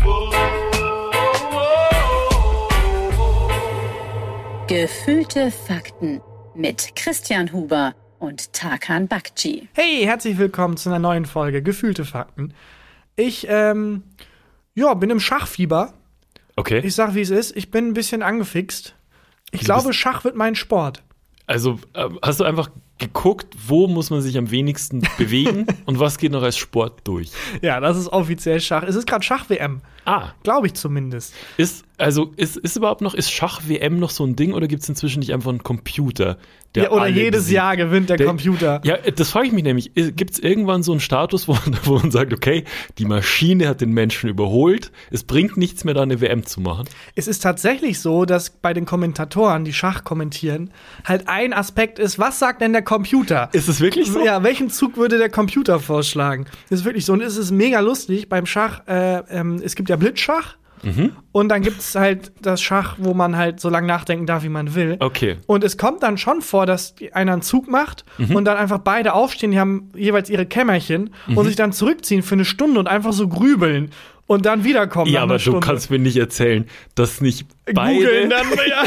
Gefühlte Fakten mit Christian Huber und Tarkan Bakci. Hey, herzlich willkommen zu einer neuen Folge Gefühlte Fakten. Ich bin im Schachfieber. Okay. Ich sag, wie es ist. Ich bin ein bisschen angefixt. Ich glaube, Schach wird mein Sport. Also hast du einfach geguckt, wo muss man sich am wenigsten bewegen und was geht noch als Sport durch? Ja, das ist offiziell Schach. Es ist gerade Schach-WM. Glaube ich zumindest. Ist Schach-WM noch so ein Ding oder gibt es inzwischen nicht einfach einen Computer? Ja, oder jedes Jahr gewinnt der Computer. Ja, das frage ich mich nämlich. Gibt es irgendwann so einen Status, wo man sagt, okay, die Maschine hat den Menschen überholt, es bringt nichts mehr, da eine WM zu machen? Es ist tatsächlich so, dass bei den Kommentatoren, die Schach kommentieren, halt ein Aspekt ist, was sagt denn der Computer? Ist es wirklich so? Ja, welchen Zug würde der Computer vorschlagen? Das ist wirklich so. Und es ist mega lustig beim Schach. Es gibt ja Blitzschach. Und dann gibt es halt das Schach, wo man halt so lange nachdenken darf, wie man will. Okay. Und es kommt dann schon vor, dass einer einen Zug macht und dann einfach beide aufstehen, die haben jeweils ihre Kämmerchen und sich dann zurückziehen für eine Stunde und einfach so grübeln. Und dann wiederkommen. Ja, aber du kannst mir nicht erzählen, dass nicht beide googeln dann, ja.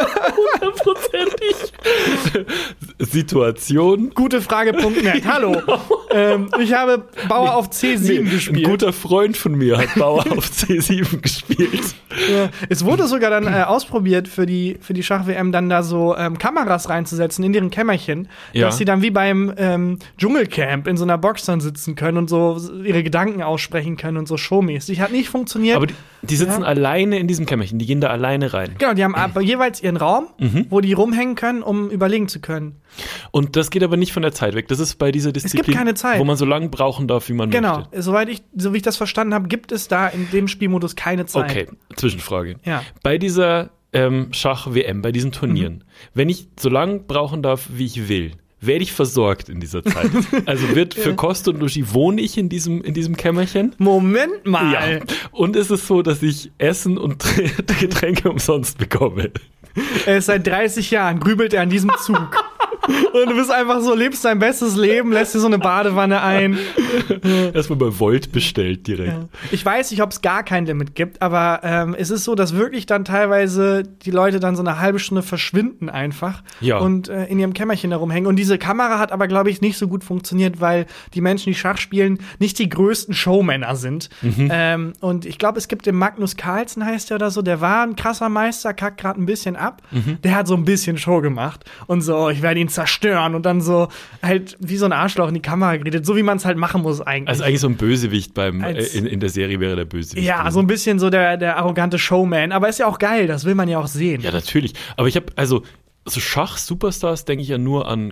100%ig Situation. Gutefrage.net. Hallo. Ich habe Bauer auf C7 gespielt. Ein guter Freund von mir hat Bauer auf C7 gespielt. Ja. Es wurde sogar dann ausprobiert für die Schach-WM dann da so Kameras reinzusetzen in deren Kämmerchen, dass sie dann wie beim Dschungelcamp in so einer Box dann sitzen können und so ihre Gedanken aussprechen können und so showmäßig. Hat nicht funktioniert. Aber die sitzen alleine in diesem Kämmerchen, die gehen da alleine rein. Genau, die haben jeweils ihren Raum, wo die rumhängen können, um überlegen zu können. Und das geht aber nicht von der Zeit weg. Das ist bei dieser Disziplin, es gibt keine Zeit, wo man so lange brauchen darf, wie man möchte. Genau, so wie ich das verstanden habe, gibt es da in dem Spielmodus keine Zeit. Okay, Zwischenfrage. Ja. Bei dieser Schach-WM, bei diesen Turnieren, wenn ich so lange brauchen darf, wie ich will, werde ich versorgt in dieser Zeit? Also wird für Kost und Logis, wohne ich in diesem Kämmerchen? Moment mal. Ja. Und ist es so, dass ich Essen und Getränke umsonst bekomme? Seit 30 Jahren grübelt er an diesem Zug. Und du bist einfach so, lebst dein bestes Leben, lässt dir so eine Badewanne ein. Erstmal bei Volt bestellt direkt. Ja. Ich weiß nicht, ob es gar kein Limit gibt, aber es ist so, dass wirklich dann teilweise die Leute dann so eine halbe Stunde verschwinden einfach und in ihrem Kämmerchen herumhängen. Und diese Kamera hat aber, glaube ich, nicht so gut funktioniert, weil die Menschen, die Schach spielen, nicht die größten Showmänner sind. Und ich glaube, es gibt den Magnus Carlsen, heißt der oder so, der war ein krasser Meister, kackt gerade ein bisschen ab. Der hat so ein bisschen Show gemacht und so, ich werde ihn zerstören und dann so halt wie so ein Arschloch in die Kamera geredet, so wie man es halt machen muss eigentlich. Also eigentlich so ein Bösewicht in der Serie wäre der Bösewicht. Ja, so ein bisschen so der arrogante Showman, aber ist ja auch geil, das will man ja auch sehen. Ja, natürlich. Aber ich habe, so Schach-Superstars denke ich ja nur an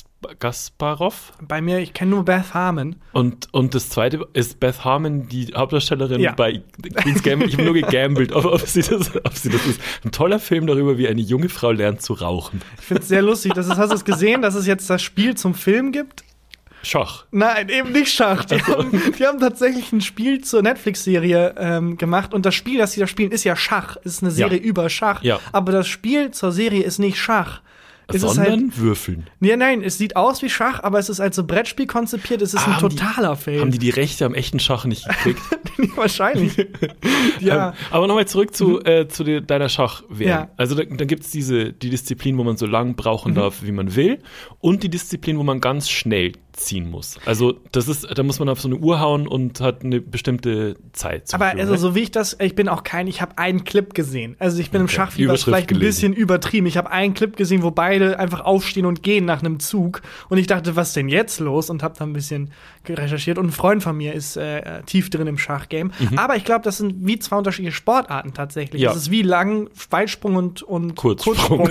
Kasparov. Bei mir, ich kenne nur Beth Harmon. Und das zweite ist Beth Harmon, die Hauptdarstellerin bei Queen's Gambit. Ich habe nur gegambelt, ob sie das ist. Ein toller Film darüber, wie eine junge Frau lernt zu rauchen. Ich finde es sehr lustig. Hast du es gesehen, dass es jetzt das Spiel zum Film gibt? Schach. Nein, eben nicht Schach. Die haben tatsächlich ein Spiel zur Netflix-Serie gemacht. Und das Spiel, das sie da spielen, ist ja Schach. Es ist eine Serie über Schach. Ja. Aber das Spiel zur Serie ist nicht Schach. Sondern Würfeln. Nein, es sieht aus wie Schach, aber es ist als so Brettspiel konzipiert. Es ist ein totaler Fail. Haben die Rechte am echten Schach nicht gekriegt? Wahrscheinlich. Ja. Aber nochmal zurück zu deiner Schach-WM. Ja. Also da gibt es die Disziplin, wo man so lang brauchen darf, wie man will. Und die Disziplin, wo man ganz schnell ziehen muss. Also da muss man auf so eine Uhr hauen und hat eine bestimmte Zeit. Aber also so wie ich habe einen Clip gesehen. Also ich bin im Schachfieber vielleicht ein bisschen übertrieben. Ich habe einen Clip gesehen, wo beide einfach aufstehen und gehen nach einem Zug. Und ich dachte, was ist denn jetzt los? Und habe da ein bisschen recherchiert. Und ein Freund von mir ist tief drin im Schachgame. Aber ich glaube, das sind wie zwei unterschiedliche Sportarten tatsächlich. Das ist wie Weitsprung und Kurzsprung.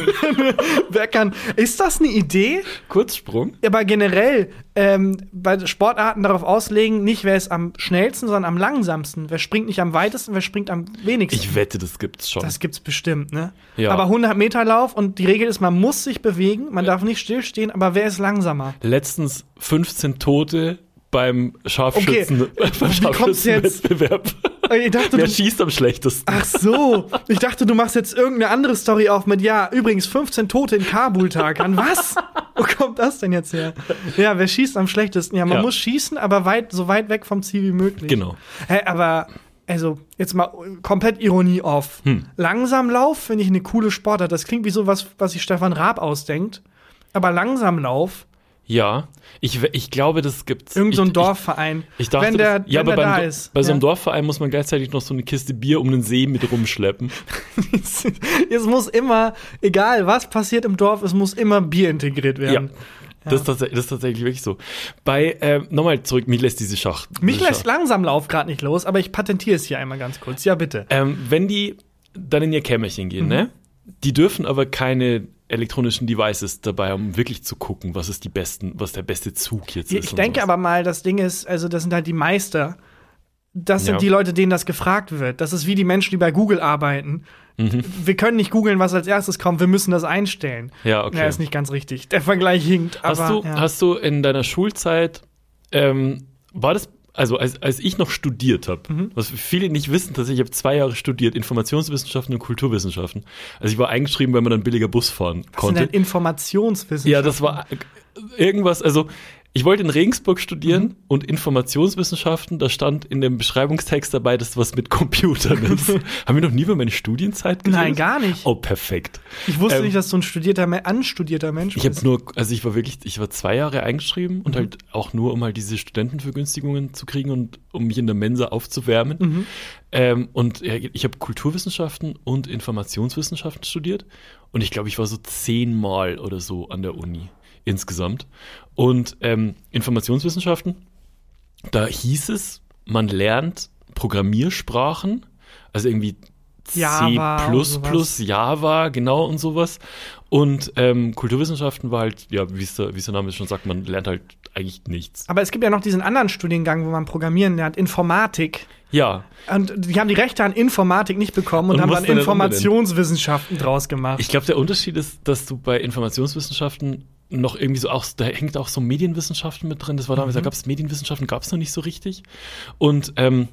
Ist das eine Idee? Kurzsprung? Aber generell bei Sportarten darauf auslegen, nicht wer ist am schnellsten, sondern am langsamsten. Wer springt nicht am weitesten, wer springt am wenigsten. Ich wette, das gibt's schon. Das gibt's bestimmt, ne? Ja. Aber 100-Meter-Lauf und die Regel ist, man muss sich bewegen, man darf nicht stillstehen, aber wer ist langsamer? Letztens 15 Tote beim Scharfschützenwettbewerb. Wer schießt am schlechtesten? Ach so, ich dachte, du machst jetzt irgendeine andere Story auf mit, übrigens 15 Tote in Kabul-Tag. An was? Wo kommt das denn jetzt her? Ja, wer schießt am schlechtesten? Ja, man muss schießen, aber so weit weg vom Ziel wie möglich. Genau. Aber also jetzt mal komplett Ironie off. Langsamlauf finde ich eine coole Sportart. Das klingt wie sowas, was sich Stefan Raab ausdenkt. Aber Langsamlauf. Ja, ich glaube, das gibt's. Irgend so ein Dorfverein. Ich dachte, wenn der da ist. Bei so einem Dorfverein muss man gleichzeitig noch so eine Kiste Bier um den See mit rumschleppen. Es muss immer, egal was passiert im Dorf, es muss immer Bier integriert werden. Ja. Das ist tatsächlich wirklich so. Nochmal zurück, mich lässt diese Schach. Mich lässt Langsamlauf gerade nicht los, aber ich patentiere es hier einmal ganz kurz. Ja, bitte. Wenn die dann in ihr Kämmerchen gehen, ne? Die dürfen aber keine elektronischen Devices dabei, um wirklich zu gucken, was der beste Zug jetzt ist. Ich denke aber mal, das Ding ist, also das sind halt die Meister. Das sind die Leute, denen das gefragt wird. Das ist wie die Menschen, die bei Google arbeiten. Wir können nicht googeln, was als erstes kommt. Wir müssen das einstellen. Ja, okay. Ja, ist nicht ganz richtig. Der Vergleich hinkt. Hast du in deiner Schulzeit, war das, also als ich noch studiert habe, was viele nicht wissen, dass ich habe 2 Jahre studiert, Informationswissenschaften und Kulturwissenschaften. Also ich war eingeschrieben, weil man dann billiger Bus fahren konnte. Was sind denn Informationswissenschaften? Ja, das war irgendwas, also ich wollte in Regensburg studieren und Informationswissenschaften, da stand in dem Beschreibungstext dabei, dass was mit Computern ist. Haben wir noch nie über meine Studienzeit geredet? Nein, gar nicht. Oh, perfekt. Ich wusste nicht, dass du ein anstudierter Mensch bist. Ich war 2 Jahre eingeschrieben und halt auch nur, um halt diese Studentenvergünstigungen zu kriegen und um mich in der Mensa aufzuwärmen. Und ich habe Kulturwissenschaften und Informationswissenschaften studiert und ich glaube, ich war so 10 Mal oder so an der Uni. Insgesamt. Und Informationswissenschaften, da hieß es, man lernt Programmiersprachen, also irgendwie Java C++, Java, genau und sowas. Und Kulturwissenschaften war halt, ja, wie es der Name schon sagt, man lernt halt eigentlich nichts. Aber es gibt ja noch diesen anderen Studiengang, wo man Programmieren lernt, Informatik. Ja. Und die haben die Rechte an Informatik nicht bekommen und haben dann Informationswissenschaften draus gemacht. Ich glaube, der Unterschied ist, dass du bei Informationswissenschaften noch irgendwie so da hängt auch so Medienwissenschaften mit drin. Das war damals, da gab es Medienwissenschaften, gab es noch nicht so richtig. Und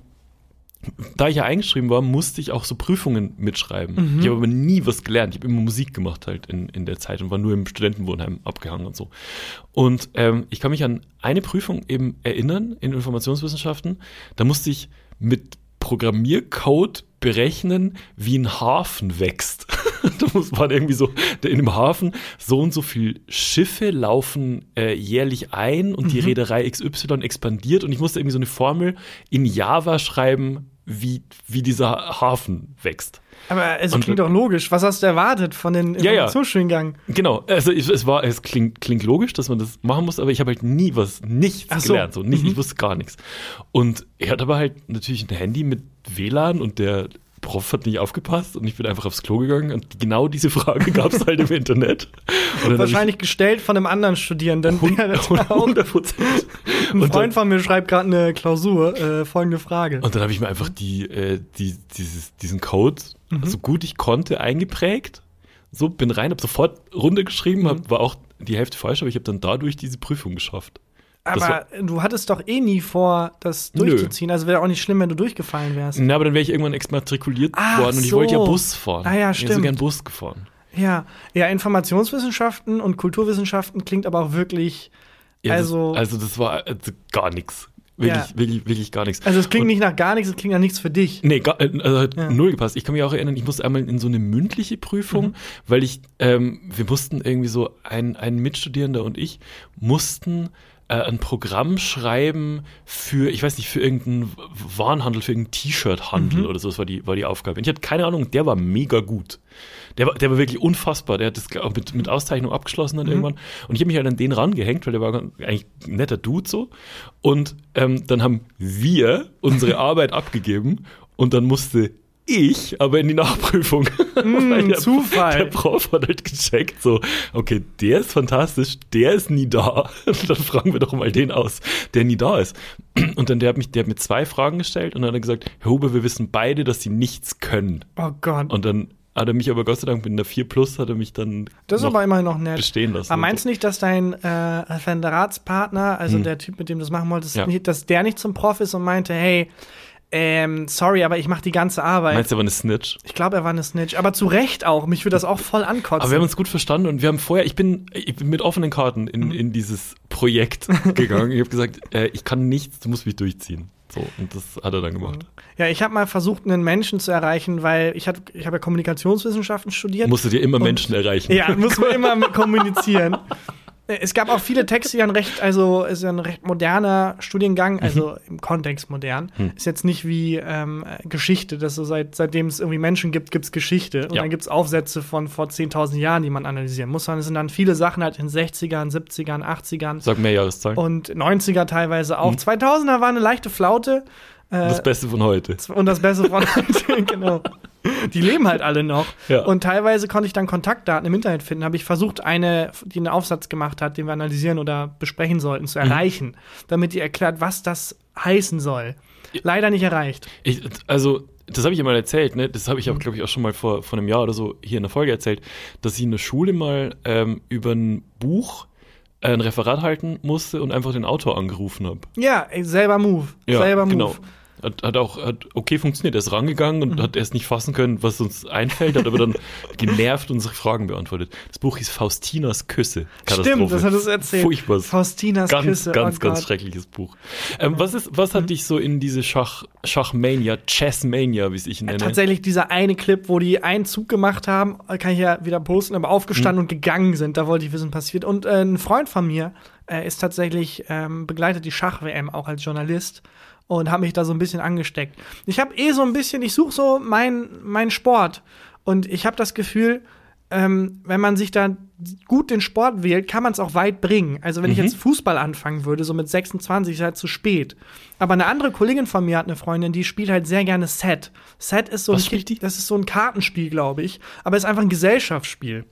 da ich ja eingeschrieben war, musste ich auch so Prüfungen mitschreiben. Ich habe aber nie was gelernt. Ich habe immer Musik gemacht halt in der Zeit und war nur im Studentenwohnheim abgehangen und so. Und ich kann mich an eine Prüfung eben erinnern in Informationswissenschaften. Da musste ich mit Programmiercode berechnen, wie ein Hafen wächst. Da muss man irgendwie so, in dem Hafen so und so viel Schiffe laufen jährlich ein und die Reederei XY expandiert und ich musste irgendwie so eine Formel in Java schreiben, wie dieser Hafen wächst. Aber es klingt doch logisch. Was hast du erwartet von den Informationsstudiengang? Genau, also es klingt logisch, dass man das machen muss, aber ich habe halt nichts gelernt. Ich wusste gar nichts. Und er hat aber halt natürlich ein Handy mit WLAN und der Prof hat nicht aufgepasst und ich bin einfach aufs Klo gegangen und genau diese Frage gab es halt im Internet. Und wahrscheinlich gestellt von einem anderen Studierenden. 100%. Ein Freund von mir schreibt gerade eine Klausur, folgende Frage. Und dann habe ich mir einfach diesen Code so gut ich konnte eingeprägt. So, bin rein, habe sofort runtergeschrieben, war auch die Hälfte falsch, aber ich habe dann dadurch diese Prüfung geschafft. Aber du hattest doch eh nie vor, das durchzuziehen. Also wäre auch nicht schlimm, wenn du durchgefallen wärst. Na, aber dann wäre ich irgendwann exmatrikuliert worden und ich wollte ja Bus fahren. Ah ja, stimmt. Ich hätte so gern Bus gefahren. Ja, Informationswissenschaften und Kulturwissenschaften klingt aber auch wirklich, ja, also das war gar nichts. Wirklich gar nichts. Also es klingt nicht nach gar nichts, es klingt nach nichts für dich. Nee, hat null gepasst. Ich kann mich auch erinnern, ich musste einmal in so eine mündliche Prüfung, weil wir mussten irgendwie so, ein Mitstudierender und ich mussten ein Programm schreiben für irgendeinen Warenhandel, für irgendeinen T-Shirt-Handel oder so, das war die Aufgabe. Und ich hatte keine Ahnung, der war mega gut. Der war wirklich unfassbar. Der hat das auch mit Auszeichnung abgeschlossen dann irgendwann. Und ich habe mich halt an den rangehängt, weil der war eigentlich ein netter Dude so. Und dann haben wir unsere Arbeit abgegeben und dann musste ich aber in die Nachprüfung. Zufall. Der Prof hat halt gecheckt, so, okay, der ist fantastisch, der ist nie da. Dann fragen wir doch mal den aus, der nie da ist. Und dann der hat mir 2 Fragen gestellt und dann hat er gesagt, Herr Huber, wir wissen beide, dass Sie nichts können. Oh Gott. Und dann hat er mich aber Gott sei Dank mit einer 4+ hat er mich dann das ist aber immerhin noch nett. Bestehen lassen. Aber meinst du nicht, dass dein Referatspartner, also der Typ, mit dem du das machen wolltest, dass der nicht zum Prof ist und meinte, hey, sorry, aber ich mache die ganze Arbeit. Meinst du, er war eine Snitch? Ich glaube, er war eine Snitch. Aber zu Recht auch. Mich würde das auch voll ankotzen. Aber wir haben uns gut verstanden und wir haben vorher, ich bin mit offenen Karten in dieses Projekt gegangen. Ich habe gesagt, ich kann nichts, du musst mich durchziehen. So, und das hat er dann gemacht. Ja, ich habe mal versucht, einen Menschen zu erreichen, weil ich habe ja Kommunikationswissenschaften studiert. Musstet ihr immer Menschen erreichen? Ja, muss man immer kommunizieren. Es gab auch viele Texte, ist ja ein recht moderner Studiengang, also im Kontext modern. Ist jetzt nicht wie Geschichte, dass so seitdem es irgendwie Menschen gibt, gibt's Geschichte. Und dann gibt's Aufsätze von vor 10.000 Jahren, die man analysieren muss. Es sind dann viele Sachen halt in 60ern, 70ern, 80ern. Sag mehr Jahreszahlen. Und 90er teilweise auch. 2000er war eine leichte Flaute. Das Beste von heute. Und das Beste von heute, genau. Die leben halt alle noch. Ja. Und teilweise konnte ich dann Kontaktdaten im Internet finden. Habe ich versucht, die einen Aufsatz gemacht hat, den wir analysieren oder besprechen sollten, zu erreichen, damit die erklärt, was das heißen soll. Leider nicht erreicht. Das habe ich ja mal erzählt, ne? Das habe ich auch, glaube ich, auch schon mal vor einem Jahr oder so hier in der Folge erzählt, dass ich in der Schule mal über ein Buch ein Referat halten musste und einfach den Autor angerufen habe. Ja, selber Move. Ja, selber Move. Genau. Hat okay funktioniert. Er ist rangegangen und hat erst nicht fassen können, was uns einfällt, hat aber dann genervt unsere Fragen beantwortet. Das Buch hieß Faustinas Küsse. Stimmt, das hat es erzählt. Furchtbar. Faustinas Küsse. Ganz schreckliches Buch. Was hat dich so in diese Schachmania, Chessmania, wie es ich nenne? Tatsächlich dieser eine Clip, wo die einen Zug gemacht haben, kann ich ja wieder posten, aber aufgestanden und gegangen sind. Da wollte ich wissen, passiert. Und ein Freund von mir ist tatsächlich, begleitet die Schach-WM auch als Journalist. Und habe mich da so ein bisschen angesteckt. Ich habe ich suche so meinen Sport. Und ich habe das Gefühl, wenn man sich da gut den Sport wählt, kann man es auch weit bringen. Also wenn ich jetzt Fußball anfangen würde, so mit 26, ist halt zu spät. Aber eine andere Kollegin von mir hat eine Freundin, die spielt halt sehr gerne Set. Set ist das ist so ein Kartenspiel, glaube ich. Aber es ist einfach ein Gesellschaftsspiel.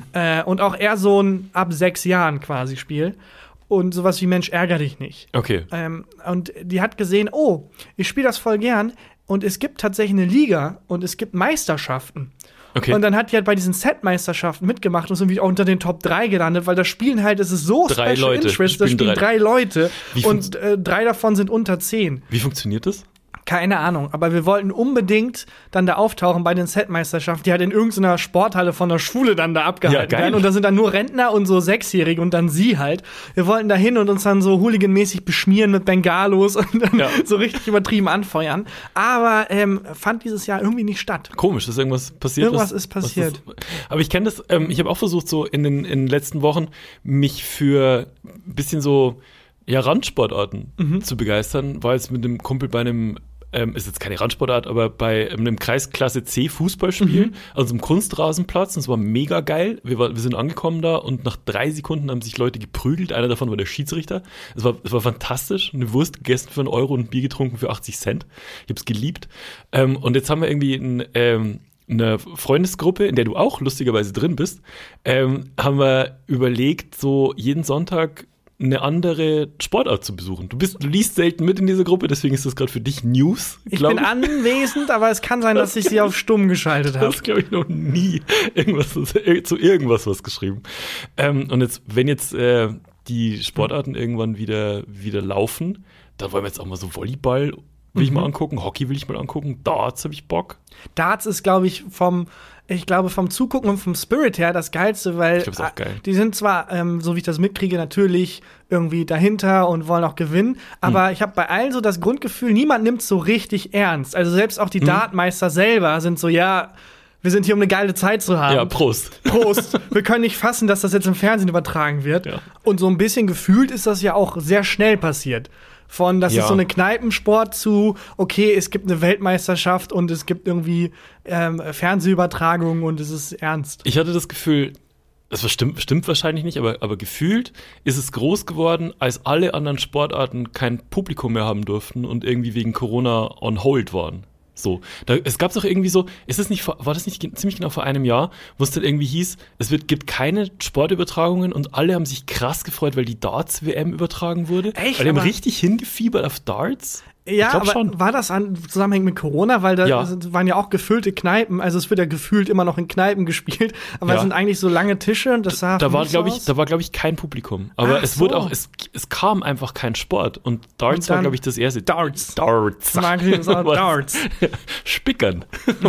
Und auch eher so ein ab 6 Jahren quasi Spiel. Und sowas wie Mensch, ärger dich nicht. Okay. Und die hat gesehen, ich spiele das voll gern. Und es gibt tatsächlich eine Liga und es gibt Meisterschaften. Okay. Und dann hat die halt bei diesen Set-Meisterschaften mitgemacht und ist irgendwie auch unter den Top 3 gelandet, weil das Spielen halt, es ist so Special Interest, da spielen 3 Leute und 3 davon sind unter 10. Wie funktioniert das? Keine Ahnung, aber wir wollten unbedingt dann da auftauchen bei den Set-Meisterschaften, die halt in irgendeiner Sporthalle von der Schule dann da abgehalten werden. Und da sind dann nur Rentner und so 6-Jährige und dann sie halt. Wir wollten da hin und uns dann so hooliganmäßig beschmieren mit Bengalos und dann so richtig übertrieben anfeuern. Aber fand dieses Jahr irgendwie nicht statt. Komisch, ist irgendwas passiert? Irgendwas ist passiert. Aber ich kenne das, ich habe auch versucht, so in den letzten Wochen mich für ein bisschen so Randsportarten zu begeistern. War jetzt mit einem Kumpel bei einem ist jetzt keine Randsportart, aber bei einem Kreisklasse C Fußballspiel, also einem Kunstrasenplatz, und es war mega geil. Wir sind angekommen da und nach 3 Sekunden haben sich Leute geprügelt. Einer davon war der Schiedsrichter. Es war fantastisch. Eine Wurst gegessen für 1 Euro und ein Bier getrunken für 80 Cent. Ich hab's geliebt. Und jetzt haben wir irgendwie eine Freundesgruppe, in der du auch lustigerweise drin bist, haben wir überlegt, so jeden Sonntag eine andere Sportart zu besuchen. Du liest selten mit in dieser Gruppe, deswegen ist das gerade für dich News. Ich bin anwesend, aber es kann sein, dass ich sie auf stumm geschaltet habe. Das glaube ich noch nie zu irgendwas was geschrieben. Und wenn jetzt die Sportarten irgendwann wieder laufen, da wollen wir jetzt auch mal so Volleyball will ich mal angucken, Hockey will ich mal angucken, Darts habe ich Bock. Darts ist, glaube ich, vom Zugucken und vom Spirit her das Geilste, weil ich glaube, ist auch geil. Die sind zwar, so wie ich das mitkriege, natürlich irgendwie dahinter und wollen auch gewinnen, aber ich habe bei allen so das Grundgefühl, niemand nimmt es so richtig ernst. Also selbst auch die Dartmeister selber sind so, wir sind hier, um eine geile Zeit zu haben. Ja, Prost. Prost. Wir können nicht fassen, dass das jetzt im Fernsehen übertragen wird. Ja. Und so ein bisschen gefühlt ist das ja auch sehr schnell passiert. Das ist so eine Kneipensport zu, okay, es gibt eine Weltmeisterschaft und es gibt irgendwie Fernsehübertragungen und es ist ernst. Ich hatte das Gefühl, das stimmt wahrscheinlich nicht, aber gefühlt ist es groß geworden, als alle anderen Sportarten kein Publikum mehr haben durften und irgendwie wegen Corona on hold waren. So, es gab doch irgendwie so, war das nicht ziemlich genau vor einem Jahr, wo es dann irgendwie hieß, gibt keine Sportübertragungen und alle haben sich krass gefreut, weil die Darts-WM übertragen wurde. Echt? Weil die haben richtig hingefiebert auf Darts. Ja, aber schon. War das Zusammenhängend mit Corona? Weil da waren ja auch gefüllte Kneipen, also es wird ja gefühlt immer noch in Kneipen gespielt, aber es sind eigentlich so lange Tische und das da war, glaube ich, kein Publikum. Aber es kam einfach kein Sport und Darts war, glaube ich, das erste. Darts. Darts. Spickern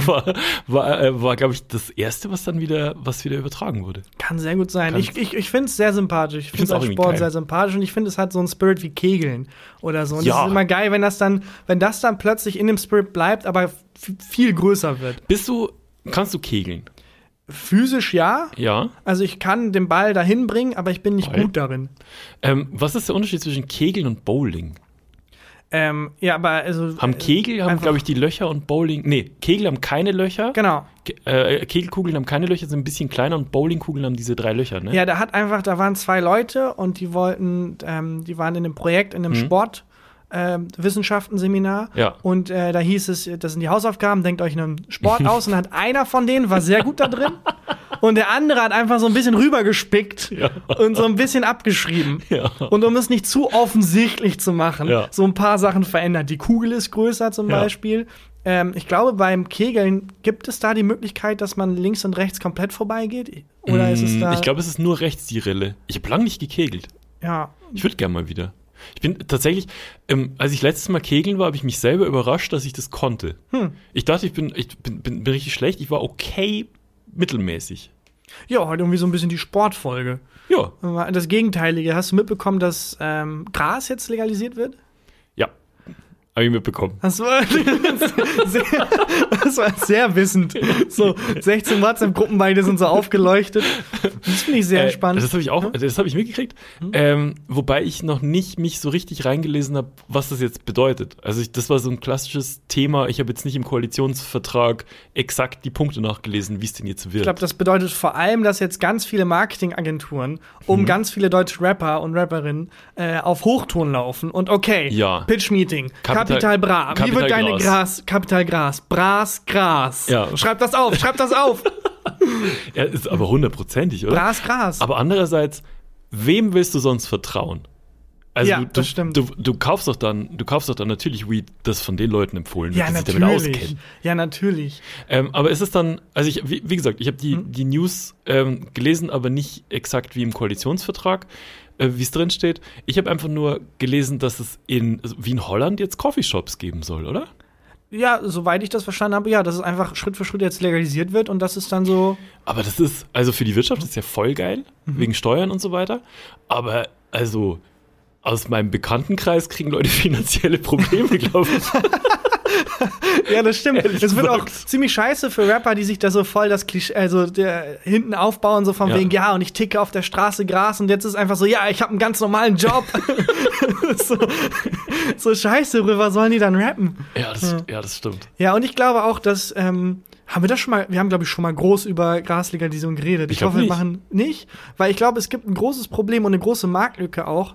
war, glaube ich, das erste, was wieder übertragen wurde. Kann sehr gut sein. Ich finde es sehr sympathisch. Ich finde es als Sport sehr sympathisch und ich finde, es hat so einen Spirit wie Kegeln oder so. Und das ist immer geil, wenn das dann wenn das dann plötzlich in dem Spirit bleibt, aber viel größer wird. Kannst du kegeln? Physisch ja. Ja. Also ich kann den Ball dahin bringen, aber ich bin nicht gut darin. Was ist der Unterschied zwischen Kegeln und Bowling? Ja, aber also. Kegel haben, glaube ich, die Löcher und Bowling. Nee, Kegel haben keine Löcher. Genau. Kegelkugeln haben keine Löcher, sind ein bisschen kleiner und Bowlingkugeln haben diese 3 Löcher, ne? Ja, da waren 2 Leute und die waren in einem Projekt, in einem Sport. Wissenschaftenseminar. Ja. Und da hieß es, das sind die Hausaufgaben, denkt euch einen Sport aus. Und hat einer von denen war sehr gut da drin. Und der andere hat einfach so ein bisschen rübergespickt und so ein bisschen abgeschrieben. Ja. Und um es nicht zu offensichtlich zu machen, so ein paar Sachen verändert. Die Kugel ist größer zum Beispiel. Ich glaube, beim Kegeln gibt es da die Möglichkeit, dass man links und rechts komplett vorbeigeht? Oder ist es da? Ich glaube, es ist nur rechts die Rille. Ich habe lange nicht gekegelt. Ja. Ich würde gerne mal wieder. Ich bin tatsächlich, als ich letztes Mal kegeln war, habe ich mich selber überrascht, dass ich das konnte. Ich dachte, ich bin richtig schlecht. Ich war okay mittelmäßig. Ja, heute irgendwie so ein bisschen die Sportfolge. Ja. Das Gegenteilige. Hast du mitbekommen, dass Gras jetzt legalisiert wird? Ja, habe ich mitbekommen. Das war sehr wissend. So 16 WhatsApp-Gruppen beide sind so aufgeleuchtet. Das finde ich sehr spannend. Das habe ich mitgekriegt. Wobei ich noch nicht mich so richtig reingelesen habe, was das jetzt bedeutet. Also das war so ein klassisches Thema. Ich habe jetzt nicht im Koalitionsvertrag exakt die Punkte nachgelesen, wie es denn jetzt wird. Ich glaube, das bedeutet vor allem, dass jetzt ganz viele Marketingagenturen ganz viele deutsche Rapper und Rapperinnen auf Hochton laufen und Pitch-Meeting, Kapital Bra. Wie wird deine Kapital Gras? Gras. Ja. Schreib das auf. Ja, ist aber 100%ig, oder? Gras. Aber andererseits, wem willst du sonst vertrauen? Also das stimmt. Du kaufst doch dann natürlich Weed, das von den Leuten empfohlen wird, die sich damit auskennen. Ja, natürlich. Aber ist es dann, also wie gesagt, ich habe die News gelesen, aber nicht exakt wie im Koalitionsvertrag, wie es drin steht. Ich habe einfach nur gelesen, dass es wie in Holland jetzt Coffeeshops geben soll, oder? Ja, soweit ich das verstanden habe, dass es einfach Schritt für Schritt jetzt legalisiert wird und das ist dann so. Aber das ist, also für die Wirtschaft ist ja voll geil, wegen Steuern und so weiter. Aber also aus meinem Bekanntenkreis kriegen Leute finanzielle Probleme, glaube ich. Ja, das stimmt. Es wird auch ziemlich scheiße für Rapper, die sich da so voll das Klischee, also hinten aufbauen, so von wegen, und ich ticke auf der Straße Gras und jetzt ist einfach so, ich habe einen ganz normalen Job. so scheiße, worüber sollen die dann rappen? Ja, das stimmt. Ja, und ich glaube auch, dass, wir haben, glaube ich, schon mal groß über Graslegalisierung geredet. Ich hoffe, wir machen nicht, weil ich glaube, es gibt ein großes Problem und eine große Marktlücke auch,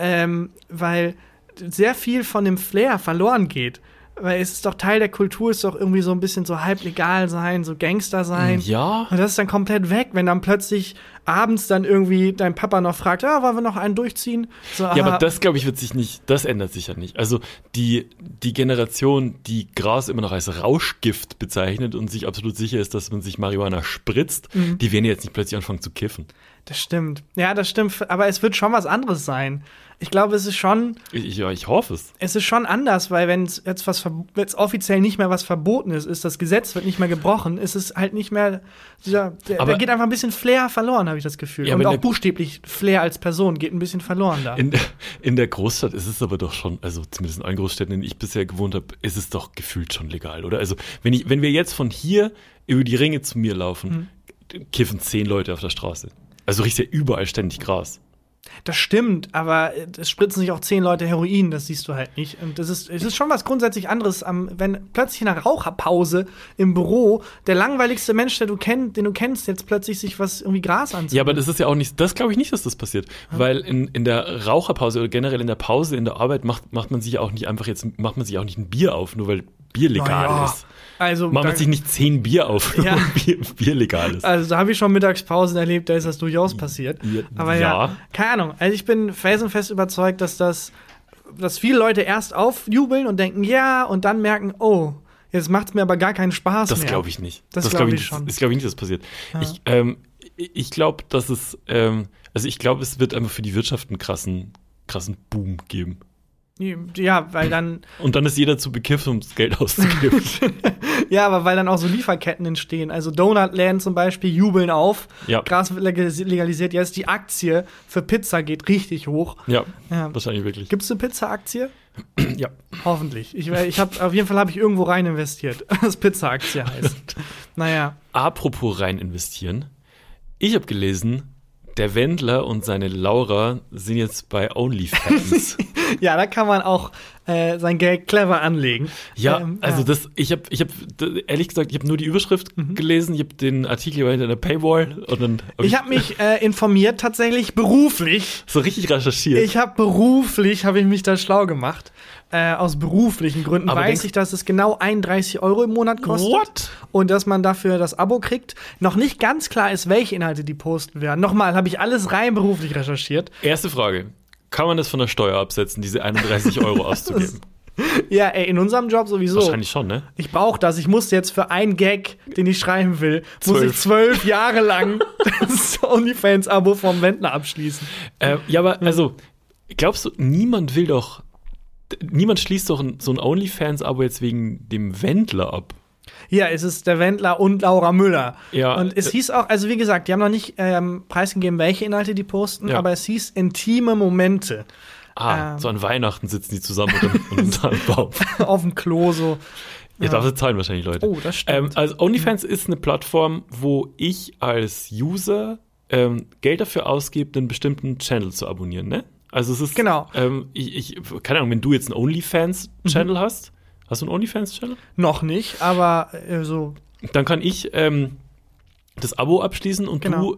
weil sehr viel von dem Flair verloren geht. Weil es ist doch Teil der Kultur, ist doch irgendwie so ein bisschen so halb legal sein, so Gangster sein. Ja. Und das ist dann komplett weg, wenn dann plötzlich abends dann irgendwie dein Papa noch fragt, wollen wir noch einen durchziehen? So, aber das, glaube ich, das ändert sich ja nicht. Also die Generation, die Gras immer noch als Rauschgift bezeichnet und sich absolut sicher ist, dass man sich Marihuana spritzt, die werden jetzt nicht plötzlich anfangen zu kiffen. Das stimmt. Ja, das stimmt. Aber es wird schon was anderes sein. Ich glaube, es ist schon. Ich hoffe es. Es ist schon anders, weil wenn es jetzt offiziell nicht mehr was verboten ist, das Gesetz wird nicht mehr gebrochen, ist es halt nicht mehr da geht einfach ein bisschen Flair verloren, habe ich das Gefühl. Ja, und auch buchstäblich Flair als Person geht ein bisschen verloren da. In der Großstadt ist es aber doch schon, also zumindest in allen Großstädten, in denen ich bisher gewohnt habe, ist es doch gefühlt schon legal, oder? Also wenn wir jetzt von hier über die Ringe zu mir laufen, kiffen 10 Leute auf der Straße. Also riecht ja überall ständig Gras. Das stimmt, aber es spritzen sich auch 10 Leute Heroin, das siehst du halt nicht. Und es ist schon was grundsätzlich anderes, wenn plötzlich in einer Raucherpause im Büro der langweiligste Mensch, den du kennst, jetzt plötzlich sich was irgendwie Gras anzieht. Ja, aber das ist ja auch nicht, das glaube ich nicht, dass das passiert. Weil in der Raucherpause oder generell in der Pause in der Arbeit macht man sich auch nicht ein Bier auf, nur weil Bier legal ist. Also, macht man sich nicht 10 Bier auf, nur weil Bier legal ist. Also da habe ich schon Mittagspausen erlebt, da ist das durchaus passiert. Aber keine Ahnung. Also ich bin felsenfest überzeugt, dass viele Leute erst aufjubeln und denken, und dann merken, jetzt macht es mir aber gar keinen Spaß mehr. Das glaube ich nicht. Das glaube ich schon. Das glaube ich nicht, dass das passiert. Ja. Ich glaube, dass es, es wird einfach für die Wirtschaft einen krassen Boom geben. Ja, weil dann. Und dann ist jeder zu bekifft, um das Geld auszugeben. Ja, aber weil dann auch so Lieferketten entstehen. Also Donutland zum Beispiel jubeln auf. Ja. Gras wird legalisiert. Jetzt die Aktie für Pizza geht richtig hoch. Ja. Wahrscheinlich wirklich. Gibt's eine Pizza-Aktie? Ja. Hoffentlich. Auf jeden Fall habe ich irgendwo rein investiert, was Pizza-Aktie heißt. Naja. Apropos rein investieren. Ich habe gelesen, der Wendler und seine Laura sind jetzt bei OnlyFans. Ja, da kann man auch sein Geld clever anlegen. Ja, ich habe ehrlich gesagt, ich habe nur die Überschrift gelesen, ich habe den Artikel hinter der Paywall und dann ich habe mich informiert, tatsächlich beruflich. So richtig recherchiert. Habe ich mich da schlau gemacht. Aus beruflichen Gründen aber weiß ich, dass es genau 31 € im Monat kostet. What? Und dass man dafür das Abo kriegt. Noch nicht ganz klar ist, welche Inhalte die posten werden. Nochmal, habe ich alles rein beruflich recherchiert. Erste Frage. Kann man das von der Steuer absetzen, diese 31 € auszugeben? Ja, in unserem Job sowieso. Wahrscheinlich schon, ne? Ich brauche das. Ich muss jetzt für einen Gag, den ich schreiben will, muss ich 12 Jahre lang das OnlyFans-Abo vom Wendler abschließen. Ja, aber also, glaubst du, niemand schließt doch so ein OnlyFans-Abo jetzt wegen dem Wendler ab? Ja, es ist der Wendler und Laura Müller. Ja, und es hieß auch, also wie gesagt, die haben noch nicht preisgegeben, welche Inhalte die posten, aber es hieß intime Momente. So an Weihnachten sitzen die zusammen unter einem Baum. Auf dem Klo so. Ja, dafür zahlen wahrscheinlich Leute. Oh, das stimmt. Also OnlyFans ist eine Plattform, wo ich als User Geld dafür ausgebe, einen bestimmten Channel zu abonnieren, ne? Also es ist, genau. Keine Ahnung, wenn du jetzt einen OnlyFans-Channel hast du einen OnlyFans-Channel? Noch nicht, aber so. Dann kann ich das Abo abschließen und du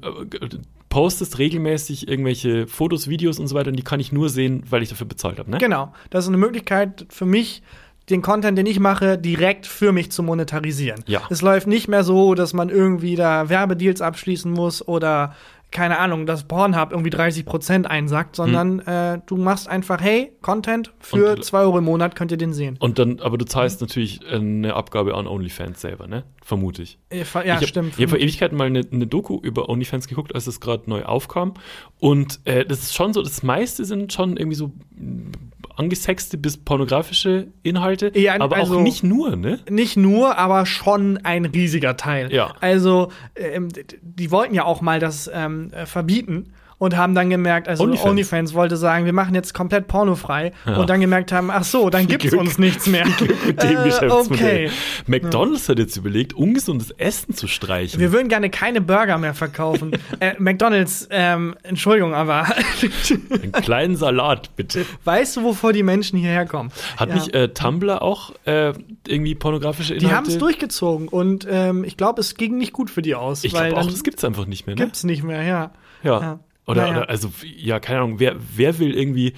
postest regelmäßig irgendwelche Fotos, Videos und so weiter und die kann ich nur sehen, weil ich dafür bezahlt habe, ne? Genau, das ist eine Möglichkeit für mich, den Content, den ich mache, direkt für mich zu monetarisieren. Ja. Es läuft nicht mehr so, dass man irgendwie da Werbedeals abschließen muss oder keine Ahnung, dass Pornhub irgendwie 30% einsackt, sondern du machst einfach, hey, Content für 2 € im Monat, könnt ihr den sehen. Und dann, aber du zahlst natürlich eine Abgabe an OnlyFans selber, ne? Vermute ich. Ja, stimmt. Ich habe vor Ewigkeiten mal eine Doku über OnlyFans geguckt, als es gerade neu aufkam. Und das ist schon so, das meiste sind schon irgendwie so angesexte bis pornografische Inhalte, ja, aber also, auch nicht nur, ne? Nicht nur, aber schon ein riesiger Teil. Ja. Also, die wollten ja auch mal das verbieten und haben dann gemerkt, also OnlyFans wollte sagen, wir machen jetzt komplett pornofrei und dann gemerkt haben, ach so, dann gibt's uns nichts mehr. Mit dem Geschäftsmodell. Okay. McDonald's hat jetzt überlegt, ungesundes Essen zu streichen. Wir würden gerne keine Burger mehr verkaufen. McDonald's, Entschuldigung, aber einen kleinen Salat, bitte. Weißt du, wovor die Menschen hierher kommen? Hat nicht Tumblr auch irgendwie pornografische Inhalte? Die haben es durchgezogen und ich glaube, es ging nicht gut für die aus. Ich glaube auch, das gibt's einfach nicht mehr, ne? Gibt's nicht mehr, ja. Oder also, ja, keine Ahnung, wer will irgendwie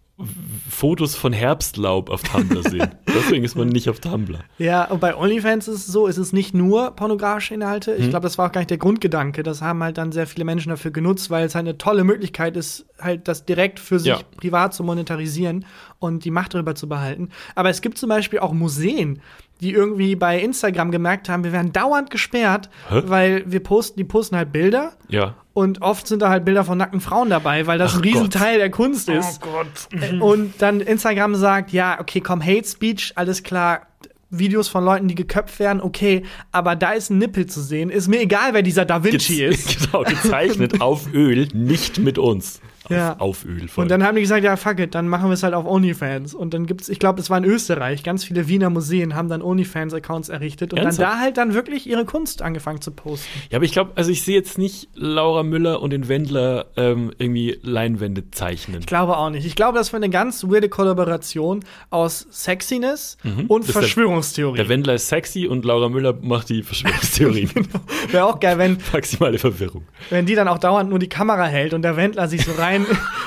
Fotos von Herbstlaub auf Tumblr sehen? Deswegen ist man nicht auf Tumblr. Ja, und bei OnlyFans ist es so, es ist nicht nur pornografische Inhalte. Ich glaube, das war auch gar nicht der Grundgedanke. Das haben halt dann sehr viele Menschen dafür genutzt, weil es halt eine tolle Möglichkeit ist, halt das direkt für sich privat zu monetarisieren und die Macht darüber zu behalten. Aber es gibt zum Beispiel auch Museen, die irgendwie bei Instagram gemerkt haben, wir werden dauernd gesperrt, weil die posten halt Bilder. Ja. Und oft sind da halt Bilder von nackten Frauen dabei, weil das ein Riesenteil der Kunst ist. Oh Gott. Und dann Instagram sagt, ja, okay, komm, Hate Speech, alles klar, Videos von Leuten, die geköpft werden, okay, aber da ist ein Nippel zu sehen. Ist mir egal, wer dieser Da Vinci ist. Genau, gezeichnet auf Öl, nicht mit uns. Auf Öl. Und dann haben die gesagt, ja, fuck it, dann machen wir es halt auf OnlyFans. Und dann gibt's, ich glaube, es war in Österreich, ganz viele Wiener Museen haben dann OnlyFans-Accounts errichtet und dann da halt dann wirklich ihre Kunst angefangen zu posten. Ja, aber ich glaube, also ich sehe jetzt nicht Laura Müller und den Wendler irgendwie Leinwände zeichnen. Ich glaube auch nicht. Ich glaube, das wäre eine ganz weirde Kollaboration aus Sexiness und Verschwörungstheorie. Der Wendler ist sexy und Laura Müller macht die Verschwörungstheorien. Genau. Wäre auch geil, wenn maximale Verwirrung. Wenn die dann auch dauernd nur die Kamera hält und der Wendler sich so rein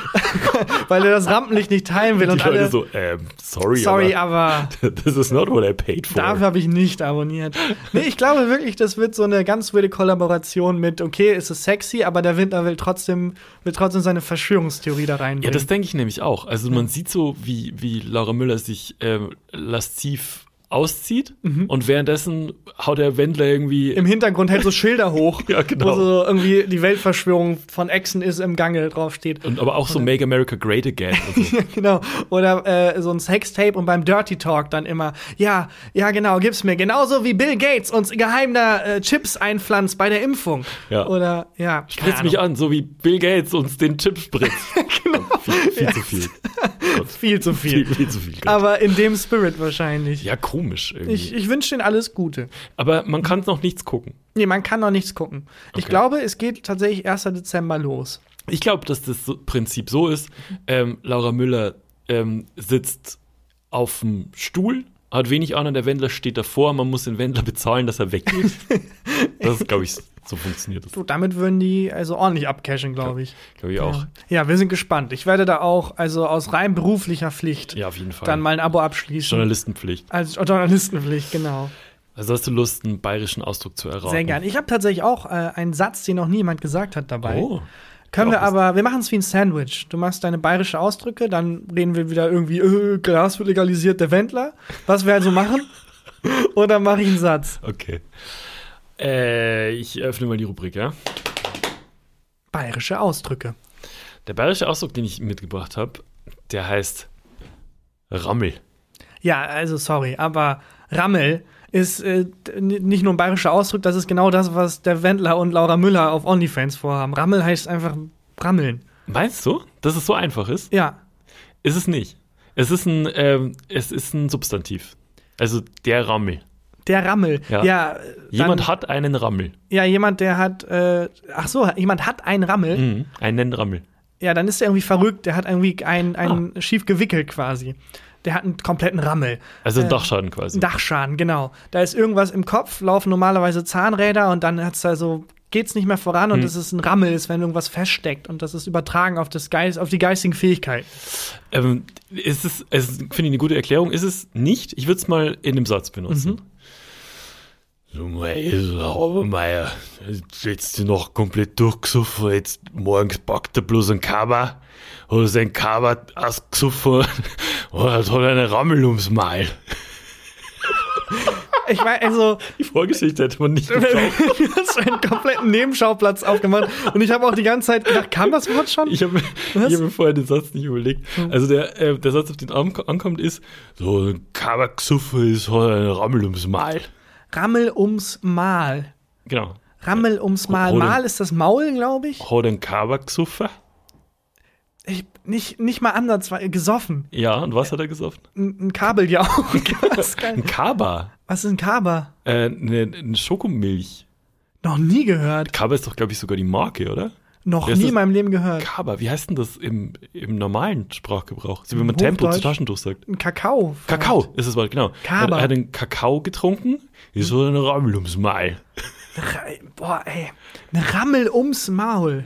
weil er das Rampenlicht nicht teilen will. Und die Leute alle so, sorry, aber this is not what I paid for. Dafür habe ich nicht abonniert. Nee, ich glaube wirklich, das wird so eine ganz wilde Kollaboration mit, okay, es ist sexy, aber der Wendler will trotzdem seine Verschwörungstheorie da reinbringen. Ja, das denke ich nämlich auch. Also man sieht so, wie Laura Müller sich lasziv auszieht und währenddessen haut der Wendler irgendwie im Hintergrund hält so Schilder hoch, ja, genau. wo so irgendwie die Weltverschwörung von Echsen ist im Gange draufsteht. Und aber auch so Make America Great Again. Und so. Ja, genau. Oder so ein Sextape und beim Dirty Talk dann immer, ja, genau, gib's mir. Genauso wie Bill Gates uns geheim da Chips einpflanzt bei der Impfung. Ja. Oder, ja. Spritz mich an, so wie Bill Gates uns den Chip spritzt. Genau. Viel zu viel. Viel zu viel. Viel zu viel. Gott. Aber in dem Spirit wahrscheinlich. Ja, komisch irgendwie. Ich wünsche denen alles Gute. Aber man kann noch nichts gucken. Nee, man kann noch nichts gucken. Okay. Ich glaube, es geht tatsächlich 1. Dezember los. Ich glaube, dass das Prinzip so ist. Laura Müller sitzt auf dem Stuhl, hat wenig an und der Wendler steht davor. Man muss den Wendler bezahlen, dass er weggeht. Das ist, glaube ich, so funktioniert das. Du, damit würden die also ordentlich abcashen, glaube ich. Glaube ich auch. Ja, wir sind gespannt. Ich werde da auch, also aus rein beruflicher Pflicht, auf jeden Fall. Dann mal ein Abo abschließen. Journalistenpflicht. Als Journalistenpflicht, genau. Also hast du Lust, einen bayerischen Ausdruck zu erraten? Sehr gern. Ich habe tatsächlich auch einen Satz, den noch niemand gesagt hat dabei. Oh. Können wir aber, wir machen es wie ein Sandwich. Du machst deine bayerische Ausdrücke, dann reden wir wieder irgendwie, Gras wird legalisiert, der Wendler. Was wir also machen? Oder mache ich einen Satz? Okay. Ich öffne mal die Rubrik, ja? Bayerische Ausdrücke. Der bayerische Ausdruck, den ich mitgebracht habe, der heißt Rammel. Ja, also sorry, aber Rammel ist nicht nur ein bayerischer Ausdruck, das ist genau das, was der Wendler und Laura Müller auf OnlyFans vorhaben. Rammel heißt einfach rammeln. Meinst du, dass es so einfach ist? Ja. Ist es nicht. Es ist ein Substantiv. Also der Rammel. Der Rammel. Ja. Jemand hat einen Rammel. Ja, jemand, der hat, jemand hat einen Rammel. Einen Rammel. Ja, dann ist er irgendwie verrückt, der hat irgendwie einen schief gewickelt quasi. Der hat einen kompletten Rammel. Also ein Dachschaden quasi. Ein Dachschaden, genau. Da ist irgendwas im Kopf, laufen normalerweise Zahnräder und dann geht's nicht mehr voran und es ist ein Rammel, ist, wenn irgendwas feststeckt und das ist übertragen auf auf die geistigen Fähigkeiten. Finde ich eine gute Erklärung. Ist es nicht? Ich würde es mal in einem Satz benutzen. So, Meier, jetzt noch komplett durchgesoffen, jetzt morgens packt er bloß einen Kaba, hat er seinen Kaba ausgesoffen und hat einen Rammel ums Maul. Ich meine, also die Vorgeschichte hätte man nicht gebraucht. Du hast einen kompletten Nebenschauplatz aufgemacht und ich habe auch die ganze Zeit gedacht, kam das Wort schon? Ich hab mir vorher den Satz nicht überlegt. Also der Satz, auf den ankommt, ist so, ein Kaba gesoffen ist, hat einen Rammel ums Maul. Rammel ums Mal. Genau. Rammel ums Mal. Mal ist das Maul, glaube ich. Hat ein Kaba gesoffen? Nicht mal ansatzweise gesoffen. Ja, und was hat er gesoffen? Ein Kabeljauch. Ein Kaba? Was ist ein Kaba? Eine Schokomilch. Noch nie gehört. Kaba ist doch, glaube ich, sogar die Marke, oder? Noch nie in meinem Leben gehört. Kaba, wie heißt denn das im normalen Sprachgebrauch? So wie man Tempo zu Taschentuch sagt. Ein Kakao. Kakao ist das Wort, genau. Kaba. Er hat einen Kakao getrunken, ist so ein Rammel ums Maul. Boah, ey. Ein Rammel ums Maul.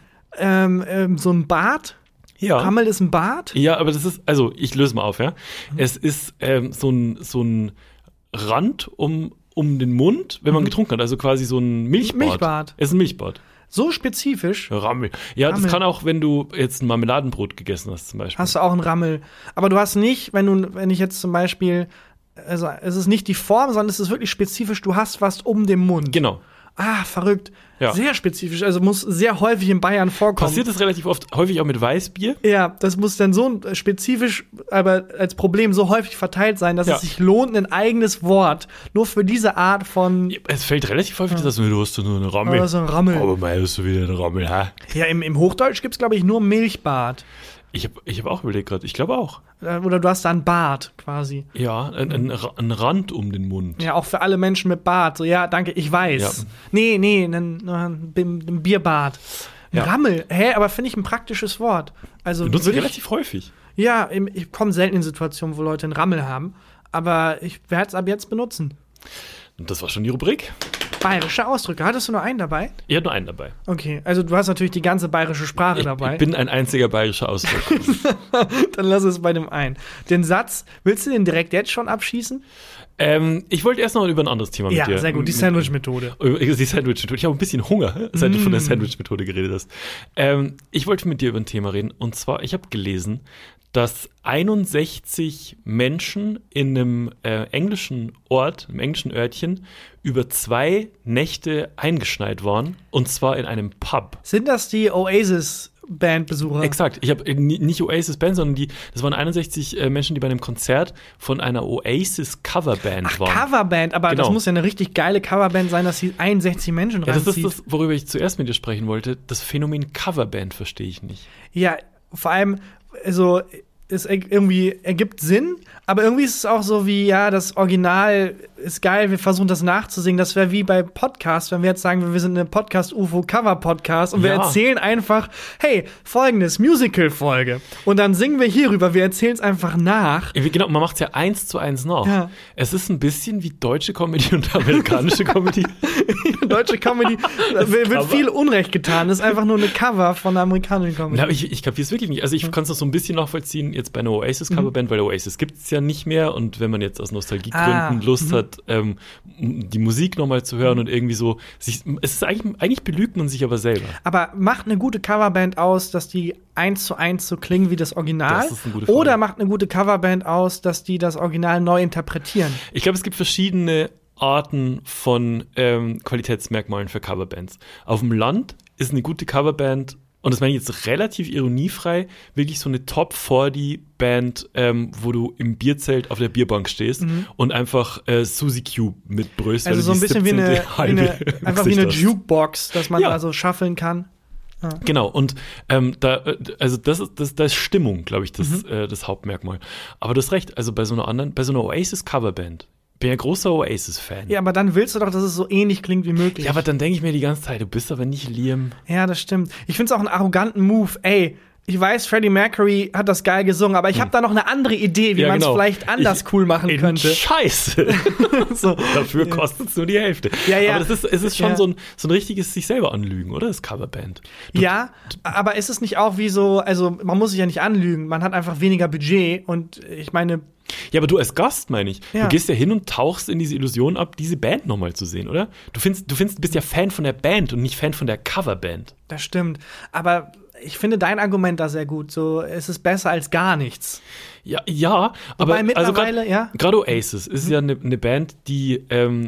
So ein Bart. Ja. Rammel ist ein Bart? Ja, aber das ist, also ich löse mal auf, ja. Es ist so ein Rand um den Mund, wenn man getrunken hat. Also quasi so ein Milchbart. Es ist ein Milchbart. So spezifisch? Rammel. Ja, Rammel. Das kann auch, wenn du jetzt ein Marmeladenbrot gegessen hast zum Beispiel. Hast du auch einen Rammel. Aber du hast nicht, wenn ich jetzt zum Beispiel, also es ist nicht die Form, sondern es ist wirklich spezifisch, du hast was um den Mund. Genau. Ah, verrückt. Ja. Sehr spezifisch, also muss sehr häufig in Bayern vorkommen. Passiert das relativ oft, häufig auch mit Weißbier? Ja, das muss dann so spezifisch, aber als Problem so häufig verteilt sein, dass es sich lohnt, ein eigenes Wort nur für diese Art von... Ja, es fällt relativ häufig, dass du hast nur eine Rammel. So ein Rammel. Aber mal hast du wieder eine Rammel, ha? Ja, im Hochdeutsch gibt's, glaube ich, nur Milchbart. Ich hab auch überlegt gerade, ich glaube auch. Oder du hast da einen Bart quasi. Ja, ein Rand um den Mund. Ja, auch für alle Menschen mit Bart. So, ja, danke, ich weiß. Ja. Nee, ein Bierbart. Ein Rammel. Aber finde ich ein praktisches Wort. Also benutzt relativ häufig. Ja, ich komme selten in Situationen, wo Leute einen Rammel haben. Aber ich werde es ab jetzt benutzen. Und das war schon die Rubrik. Bayerische Ausdrücke. Hattest du nur einen dabei? Ich hatte nur einen dabei. Okay, also du hast natürlich die ganze bayerische Sprache dabei. Ich bin ein einziger bayerischer Ausdruck. Dann lass es bei dem einen. Den Satz, willst du den direkt jetzt schon abschießen? Ich wollte erst noch über ein anderes Thema mit dir. Ja, sehr gut, die Sandwich-Methode. Die Sandwich-Methode. Ich habe ein bisschen Hunger, seit du von der Sandwich-Methode geredet hast. Ich wollte mit dir über ein Thema reden. Und zwar, ich habe gelesen, dass 61 Menschen in einem englischen Örtchen, über 2 Nächte eingeschneit waren, und zwar in einem Pub. Sind das die Oasis-Bandbesucher? Exakt. Ich habe nicht Oasis-Band, sondern das waren 61 Menschen, die bei einem Konzert von einer Oasis-Coverband waren. Coverband, aber genau. Das muss ja eine richtig geile Coverband sein, dass sie 61 Menschen reinzieht. Das ist das, worüber ich zuerst mit dir sprechen wollte. Das Phänomen Coverband verstehe ich nicht. Ja, vor allem, also es irgendwie ergibt Sinn, aber irgendwie ist es auch so wie, ja, das Original ist geil, wir versuchen das nachzusingen. Das wäre wie bei Podcasts, wenn wir jetzt sagen, wir sind eine Podcast-UFO-Cover-Podcast und wir erzählen einfach, hey, folgendes, Musical-Folge. Und dann singen wir hierüber, wir erzählen es einfach nach. Genau, man macht es ja 1:1 nach. Ja. Es ist ein bisschen wie deutsche Comedy und amerikanische Comedy. Deutsche Comedy wird viel Unrecht getan. Das ist einfach nur eine Cover von der amerikanischen Comedy. Ja, ich kapiere es wirklich nicht. Also ich kann es noch so ein bisschen nachvollziehen, jetzt bei einer Oasis-Coverband, weil Oasis gibt es ja nicht mehr. Und wenn man jetzt aus Nostalgiegründen Lust hat, die Musik nochmal zu hören und irgendwie so, es ist eigentlich belügt man sich aber selber. Aber macht eine gute Coverband aus, dass die 1:1 so klingen wie das Original? Das ist eine gute Frage. Oder macht eine gute Coverband aus, dass die das Original neu interpretieren? Ich glaube, es gibt verschiedene Arten von Qualitätsmerkmalen für Coverbands. Auf dem Land ist eine gute Coverband, und das meine ich jetzt relativ ironiefrei, wirklich so eine Top-40-Band, wo du im Bierzelt auf der Bierbank stehst und einfach Suzy Q mitbrüllst. Also so ein bisschen wie eine Jukebox, dass man also shuffeln kann. Ja. Genau, und da ist Stimmung, glaube ich, das Hauptmerkmal. Aber du hast recht, also bei so einer Oasis-Coverband, bin ja großer Oasis-Fan. Ja, aber dann willst du doch, dass es so ähnlich klingt wie möglich. Ja, aber dann denke ich mir die ganze Zeit, du bist aber nicht Liam. Ja, das stimmt. Ich finde es auch einen arroganten Move. Ey, ich weiß, Freddie Mercury hat das geil gesungen, aber ich habe da noch eine andere Idee, wie man es vielleicht anders cool machen könnte. Scheiße. So. Dafür kostet es nur die Hälfte. Ja. Aber es ist schon so ein richtiges sich selber anlügen, oder? Das Coverband. Aber ist es nicht auch wie so, also man muss sich ja nicht anlügen, man hat einfach weniger Budget und ich meine. Ja, aber du als Gast, meine ich. Ja. Du gehst ja hin und tauchst in diese Illusion ab, diese Band nochmal zu sehen, oder? Du bist ja Fan von der Band und nicht Fan von der Coverband. Das stimmt. Aber ich finde dein Argument da sehr gut. So, es ist besser als gar nichts. Ja, aber wobei mittlerweile, gerade Oasis ist ja eine Band, die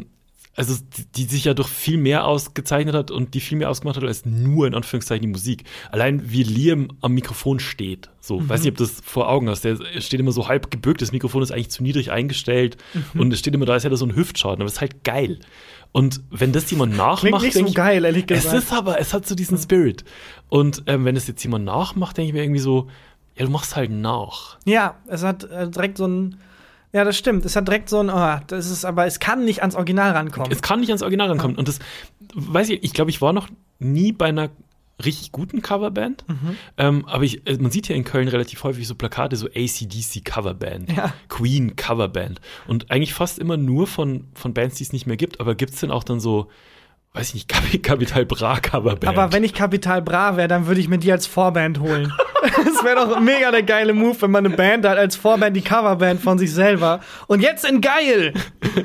die sich ja durch viel mehr ausgezeichnet hat und die viel mehr ausgemacht hat als nur in Anführungszeichen die Musik. Allein wie Liam am Mikrofon steht. So, weiß nicht, ob du das vor Augen hast. Der steht immer so halb gebückt, das Mikrofon ist eigentlich zu niedrig eingestellt und es steht immer da, als hätte er so einen Hüftschaden, aber es ist halt geil. Und wenn das jemand nachmacht, klingt nicht so geil, ehrlich gesagt. Es hat so diesen Spirit. Und wenn es jetzt jemand nachmacht, denke ich mir irgendwie so, ja, du machst halt nach. Ja, es hat direkt so ein. Ja, das stimmt. Es hat direkt so ein, aber es kann nicht ans Original rankommen. Es kann nicht ans Original rankommen. Und das, weiß ich glaube, ich war noch nie bei einer richtig guten Coverband. Aber man sieht ja in Köln relativ häufig so Plakate, so AC/DC Coverband, Queen Coverband. Und eigentlich fast immer nur von Bands, die es nicht mehr gibt. Aber gibt es denn auch dann so, weiß ich nicht, Capital Bra Coverband? Aber wenn ich Capital Bra wäre, dann würde ich mir die als Vorband holen. Das wäre doch mega der geile Move, wenn man eine Band hat als Vorband, die Coverband von sich selber. Und jetzt in geil!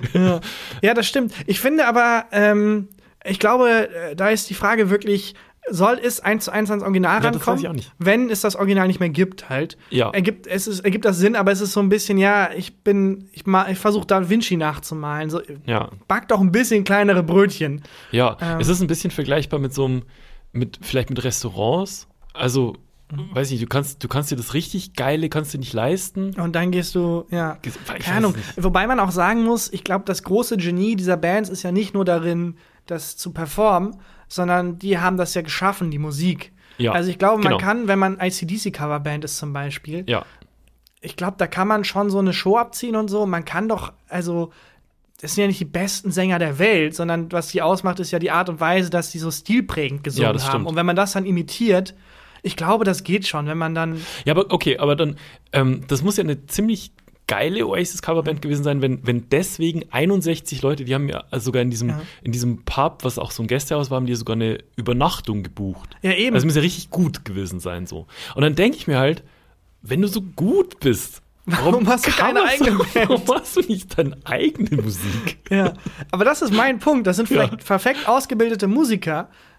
Ja, das stimmt. Ich finde aber, ich glaube, da ist die Frage wirklich, soll es 1:1 ans Original rankommen? Das weiß ich auch nicht. Wenn es das Original nicht mehr gibt, halt. Ja. Ergibt das Sinn, aber es ist so ein bisschen, ich versuche Da Vinci nachzumalen. So, back doch ein bisschen kleinere Brötchen. Ja, es ist ein bisschen vergleichbar vielleicht mit Restaurants. Also, weiß ich, du kannst dir das richtig Geile, kannst du nicht leisten. Und dann gehst du, keine Ahnung. Wobei man auch sagen muss, ich glaube, das große Genie dieser Bands ist ja nicht nur darin, das zu performen, sondern die haben das ja geschaffen, die Musik. Ja, also ich glaube, man kann, wenn man AC/DC-Coverband ist zum Beispiel, ich glaube, da kann man schon so eine Show abziehen und so. Man kann doch, also das sind ja nicht die besten Sänger der Welt, sondern was die ausmacht, ist ja die Art und Weise, dass die so stilprägend gesungen haben. Stimmt. Und wenn man das dann imitiert, ich glaube, das geht schon, wenn man dann. Ja, aber dann, das muss ja eine ziemlich geile Oasis-Coverband gewesen sein, wenn deswegen 61 Leute, die haben ja sogar in diesem Pub, was auch so ein Gästehaus war, haben die sogar eine Übernachtung gebucht. Ja, eben. Also muss ja richtig gut gewesen sein, so. Und dann denke ich mir halt, wenn du so gut bist, warum hast du keine eigene Band? Warum hast du nicht deine eigene Musik? Ja, aber das ist mein Punkt. Das sind vielleicht perfekt ausgebildete Musiker,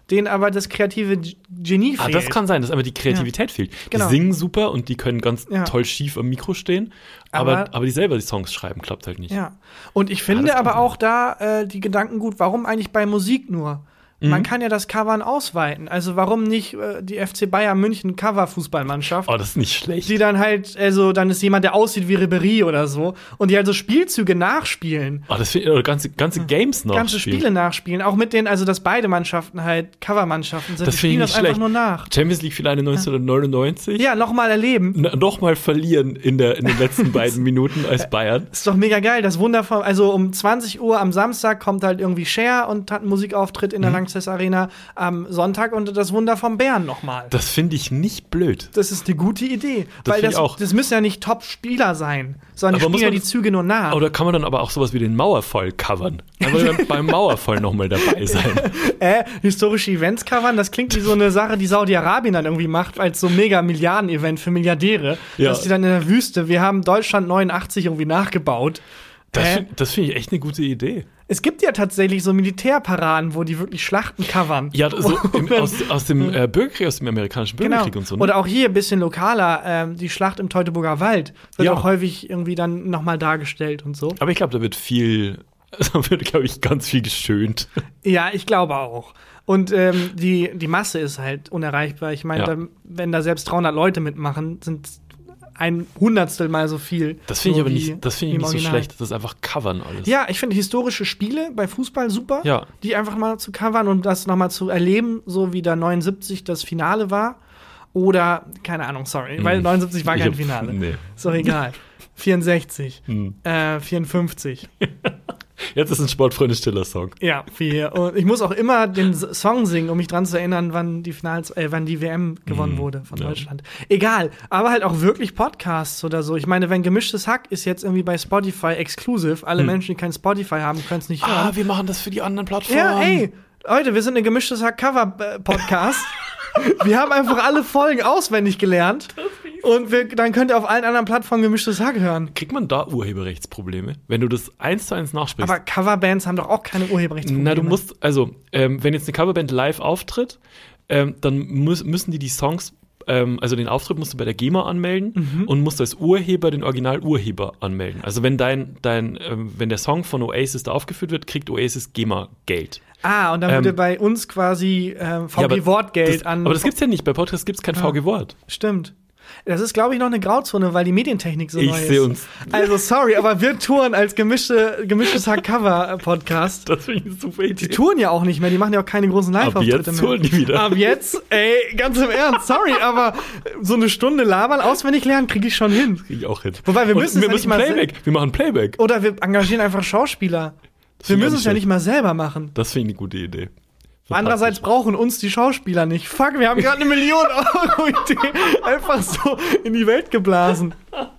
denen aber das kreative Genie fehlt. Das kann sein, dass aber die Kreativität fehlt. Genau. Die singen super und die können ganz toll schief am Mikro stehen, aber die selber die Songs schreiben, klappt halt nicht. Ja, und ich finde aber auch da die Gedanken gut, warum eigentlich bei Musik nur? Man kann ja das Covern ausweiten. Also warum nicht die FC Bayern München Cover-Fußballmannschaft? Oh, das ist nicht schlecht. Die dann halt, also dann ist jemand, der aussieht wie Ribéry oder so. Und die halt so Spielzüge nachspielen. Oh, das finde ich, oder ganze Games nachspielen. Ganze Spiele nachspielen. Auch mit denen, also dass beide Mannschaften halt Covermannschaften sind. Das die spielen das schlecht. einfach nur nach. Champions League-Finale 1999. Ja, nochmal erleben. Nochmal verlieren in den letzten beiden Minuten als Bayern. Ist doch mega geil. Das Wunder von, also um 20 Uhr am Samstag kommt halt irgendwie Cher und hat einen Musikauftritt in der Lanxess Arena am Sonntag und das Wunder vom Bären nochmal. Das finde ich nicht blöd. Das ist eine gute Idee. Weil das müssen ja nicht Top-Spieler sein, sondern die spielen ja die Züge nur nach. Oder kann man dann aber auch sowas wie den Mauerfall covern? Aber dann beim Mauerfall nochmal dabei sein. Historische Events covern, das klingt wie so eine Sache, die Saudi-Arabien dann irgendwie macht, als so mega Milliarden-Event für Milliardäre. Ja. Dass die dann in der Wüste, wir haben Deutschland 89 irgendwie nachgebaut. Das finde ich echt eine gute Idee. Es gibt ja tatsächlich so Militärparaden, wo die wirklich Schlachten covern. Ja, so aus dem Bürgerkrieg, aus dem amerikanischen Bürgerkrieg und so. Ne? Oder auch hier ein bisschen lokaler, die Schlacht im Teutoburger Wald wird auch häufig irgendwie dann nochmal dargestellt und so. Aber ich glaube, da wird glaube ich, ganz viel geschönt. Ja, ich glaube auch. Und die Masse ist halt unerreichbar. Ich meine, wenn da selbst 300 Leute mitmachen, sind 1/100 mal so viel. Das finde ich aber nicht so schlecht. Das ist einfach covern alles. Ja, ich finde historische Spiele bei Fußball super, die einfach mal zu covern und das nochmal zu erleben, so wie da 79 das Finale war. Oder, keine Ahnung, sorry, weil 79 war kein Finale. Nee. Ist doch egal. 64, 54. Jetzt ist ein Sportfreunde-stiller-Song. Ja, 4. Und ich muss auch immer den Song singen, um mich dran zu erinnern, wann die WM gewonnen wurde von Deutschland. Egal, aber halt auch wirklich Podcasts oder so. Ich meine, wenn Gemischtes Hack ist jetzt irgendwie bei Spotify exclusive, alle Menschen, die kein Spotify haben, können es nicht hören. Wir machen das für die anderen Plattformen. Ja, ey, Leute, wir sind ein Gemischtes Hack Cover-Podcast. Wir haben einfach alle Folgen auswendig gelernt. Und dann könnt ihr auf allen anderen Plattformen Gemischtes Hack hören. Kriegt man da Urheberrechtsprobleme, wenn du das 1:1 nachsprichst? Aber Coverbands haben doch auch keine Urheberrechtsprobleme. Na, du musst, also, wenn jetzt eine Coverband live auftritt, dann müssen die Songs, also den Auftritt musst du bei der GEMA anmelden und musst als Urheber den Originalurheber anmelden. Also wenn wenn der Song von Oasis da aufgeführt wird, kriegt Oasis GEMA-Geld. Und dann würde bei uns quasi VG-Wortgeld an. Aber das gibt's ja nicht. Bei Podcasts gibt's kein VG-Wort. Stimmt. Das ist, glaube ich, noch eine Grauzone, weil die Medientechnik so neu ist. Ich sehe uns. Also, sorry, aber wir touren als gemischtes Hack-Cover-Podcast. Das finde ich eine super Idee. Die touren ja auch nicht mehr, die machen ja auch keine großen Live-Auftritte mehr. Ab jetzt touren die wieder. Ab jetzt, ey, ganz im Ernst, sorry, aber so eine Stunde labern, auswendig lernen, kriege ich schon hin. Kriege ich auch hin. Wobei, wir müssen Playback. Wir machen Playback. Oder wir engagieren einfach Schauspieler. Wir müssen es ja nicht mal selber machen. Das finde ich eine gute Idee. Andererseits brauchen uns die Schauspieler nicht. Fuck, wir haben gerade 1 Million Euro Idee einfach so in die Welt geblasen.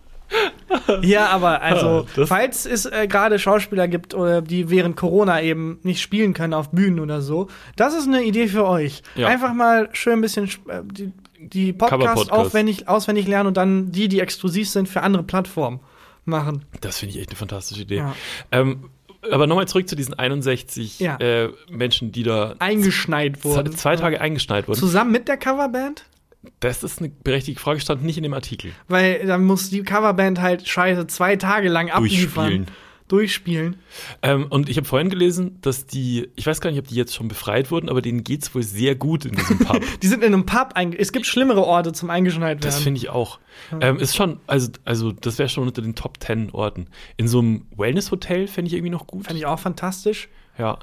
Ja, aber also, falls es gerade Schauspieler gibt, oder die während Corona eben nicht spielen können auf Bühnen oder so, das ist eine Idee für euch. Ja. Einfach mal schön ein bisschen die Podcasts auswendig lernen und dann die exklusiv sind für andere Plattformen machen. Das finde ich echt eine fantastische Idee. Ja. Aber nochmal zurück zu diesen 61 Menschen, die da eingeschneit wurden. 2 Tage eingeschneit wurden. Zusammen mit der Coverband? Das ist eine berechtigte Frage, stand nicht in dem Artikel. Weil dann muss die Coverband halt 2 Tage lang abliefern. Durchspielen. Und ich habe vorhin gelesen, dass ich weiß gar nicht, ob die jetzt schon befreit wurden, aber denen geht's wohl sehr gut in diesem Pub. Die sind in einem Pub, es gibt schlimmere Orte zum eingeschneit werden. Das finde ich auch. Ist schon, also das wäre schon unter den Top 10 Orten. In so einem Wellness-Hotel fände ich irgendwie noch gut. Fände ich auch fantastisch. Ja.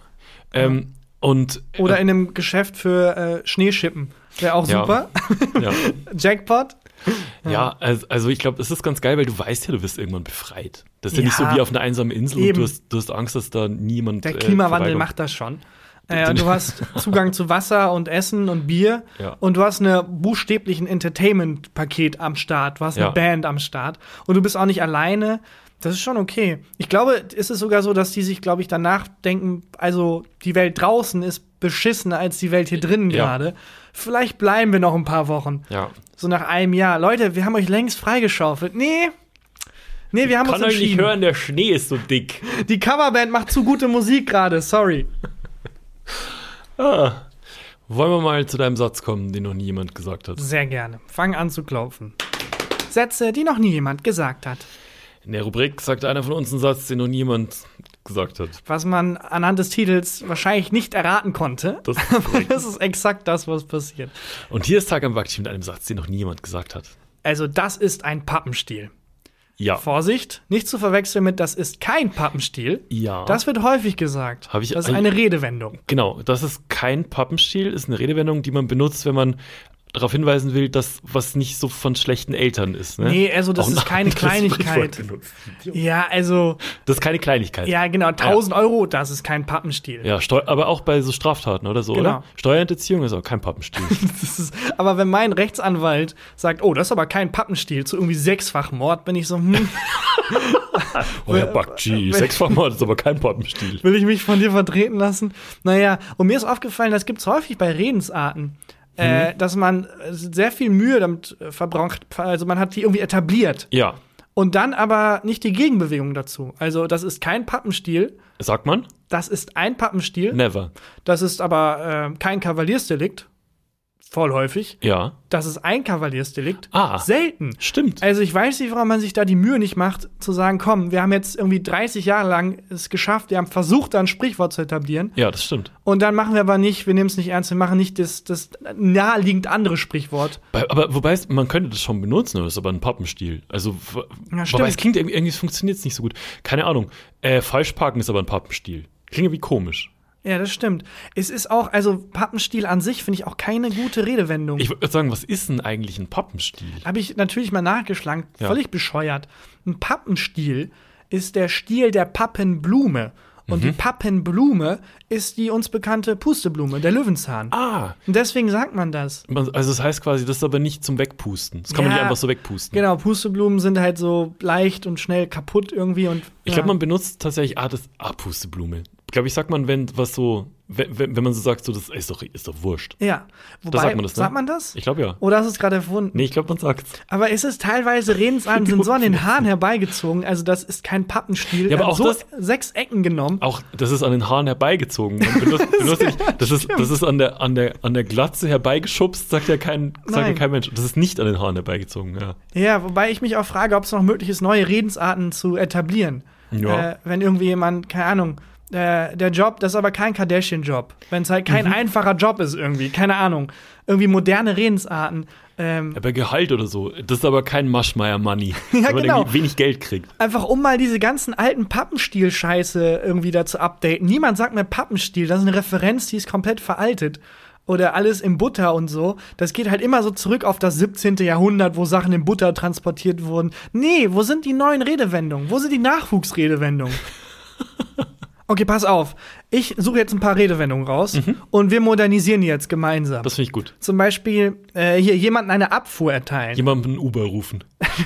Oder in einem Geschäft für Schneeschippen. Wäre auch super. Ja. Jackpot. Ja, also ich glaube, es ist ganz geil, weil du weißt ja, du wirst irgendwann befreit. Das ist ja nicht so wie auf einer einsamen Insel eben. Und du hast Angst, dass da niemand Der Klimawandel macht das schon. Du hast Zugang zu Wasser und Essen und Bier und du hast buchstäblich ein Entertainment-Paket am Start. Du hast eine Band am Start und du bist auch nicht alleine. Das ist schon okay. Ich glaube, ist es sogar so, dass die sich, glaube ich, danach denken, also die Welt draußen ist beschissener als die Welt hier drinnen gerade. Vielleicht bleiben wir noch ein paar Wochen. Ja. So nach einem Jahr. Leute, wir haben euch längst freigeschaufelt. Nee, wir haben uns entschieden. Ich kann euch nicht hören, der Schnee ist so dick. Die Coverband macht zu gute Musik gerade, sorry. Wollen wir mal zu deinem Satz kommen, den noch nie jemand gesagt hat? Sehr gerne. Fang an zu klopfen. Sätze, die noch nie jemand gesagt hat. In der Rubrik sagt einer von uns einen Satz, den noch nie jemand gesagt hat. Was man anhand des Titels wahrscheinlich nicht erraten konnte. Das ist exakt das, was passiert. Und hier ist Tarkan Bakci mit einem Satz, den noch nie jemand gesagt hat. Also, das ist ein Pappenstiel. Ja. Vorsicht, nicht zu verwechseln mit das ist kein Pappenstiel. Ja. Das wird häufig gesagt. Das ist eine Redewendung. Genau, das ist kein Pappenstiel, ist eine Redewendung, die man benutzt, wenn man darauf hinweisen will, dass was nicht so von schlechten Eltern ist. Ne? Nee, also das ist keine Kleinigkeit. Ja, also. Das ist keine Kleinigkeit. Ja, genau, 1.000 Euro, das ist kein Pappenstiel. Ja, aber auch bei so Straftaten oder so, genau. Oder? Steuerhinterziehung ist auch kein Pappenstiel. Aber wenn mein Rechtsanwalt sagt, oh, das ist aber kein Pappenstiel, zu irgendwie 6-fach-Mord, bin ich so, Oh, Herr Bakci, 6-fach-Mord ist aber kein Pappenstiel. Will ich mich von dir vertreten lassen? Naja, und mir ist aufgefallen, das gibt's häufig bei Redensarten. Dass man sehr viel Mühe damit verbraucht, also man hat die irgendwie etabliert. Ja. Und dann aber nicht die Gegenbewegung dazu. Also das ist kein Pappenstiel. Sagt man? Das ist ein Pappenstiel. Never. Das ist aber kein Kavaliersdelikt. Voll häufig. Ja. Das ist ein Kavaliersdelikt. Selten. Stimmt. Also ich weiß nicht, warum man sich da die Mühe nicht macht, zu sagen, komm, wir haben jetzt irgendwie 30 Jahre lang es geschafft, wir haben versucht, da ein Sprichwort zu etablieren. Ja, das stimmt. Und dann machen wir aber nicht, wir nehmen es nicht ernst, wir machen nicht das naheliegend andere Sprichwort. Aber wobei, man könnte das schon benutzen, das ist aber ein Pappenstiel. Also, ja, wobei es klingt irgendwie, funktioniert es nicht so gut. Keine Ahnung. Falsch parken ist aber ein Pappenstiel. Klingt irgendwie komisch. Ja, das stimmt. Es ist auch, also Pappenstiel an sich finde ich auch keine gute Redewendung. Ich würde sagen, was ist denn eigentlich ein Pappenstiel? Habe ich natürlich mal nachgeschlagen, völlig bescheuert. Ein Pappenstiel ist der Stiel der Pappenblume. Und die Pappenblume ist die uns bekannte Pusteblume, der Löwenzahn. Und deswegen sagt man das. Also das heißt quasi, das ist aber nicht zum Wegpusten. Das kann man nicht einfach so wegpusten. Genau, Pusteblumen sind halt so leicht und schnell kaputt irgendwie. Und ich glaube, man benutzt tatsächlich Pusteblume. Glaube ich, sagt man, wenn man so sagt, so, das ist doch wurscht. Ja. Wobei, sagt man das, ne? Sagt man das? Ich glaube ja. Oder hast du es gerade erfunden? Nee, ich glaube, man sagt's. Aber es ist teilweise, Redensarten sind so an den Haaren herbeigezogen, also das ist kein Pappenstiel. Ja, aber auch so das, 6 Ecken genommen. Auch das ist an den Haaren herbeigezogen. Das ist an der Glatze herbeigeschubst, sagt ja kein Mensch. Das ist nicht an den Haaren herbeigezogen, ja. Ja, wobei ich mich auch frage, ob es noch möglich ist, neue Redensarten zu etablieren. Ja. Wenn irgendwie jemand, keine Ahnung, der Job, das ist aber kein Kardashian-Job. Wenn es halt kein einfacher Job ist irgendwie, keine Ahnung. Irgendwie moderne Redensarten. Aber Gehalt oder so, das ist aber kein Maschmeyer-Money, ja, wenn man irgendwie wenig Geld kriegt. Einfach um mal diese ganzen alten Pappenstiel-Scheiße irgendwie da zu updaten. Niemand sagt mehr Pappenstiel, das ist eine Referenz, die ist komplett veraltet. Oder alles in Butter und so. Das geht halt immer so zurück auf das 17. Jahrhundert, wo Sachen in Butter transportiert wurden. Nee, wo sind die neuen Redewendungen? Wo sind die Nachwuchsredewendungen? Okay, pass auf. Ich suche jetzt ein paar Redewendungen raus und wir modernisieren die jetzt gemeinsam. Das finde ich gut. Zum Beispiel hier jemanden eine Abfuhr erteilen. Jemanden Uber rufen.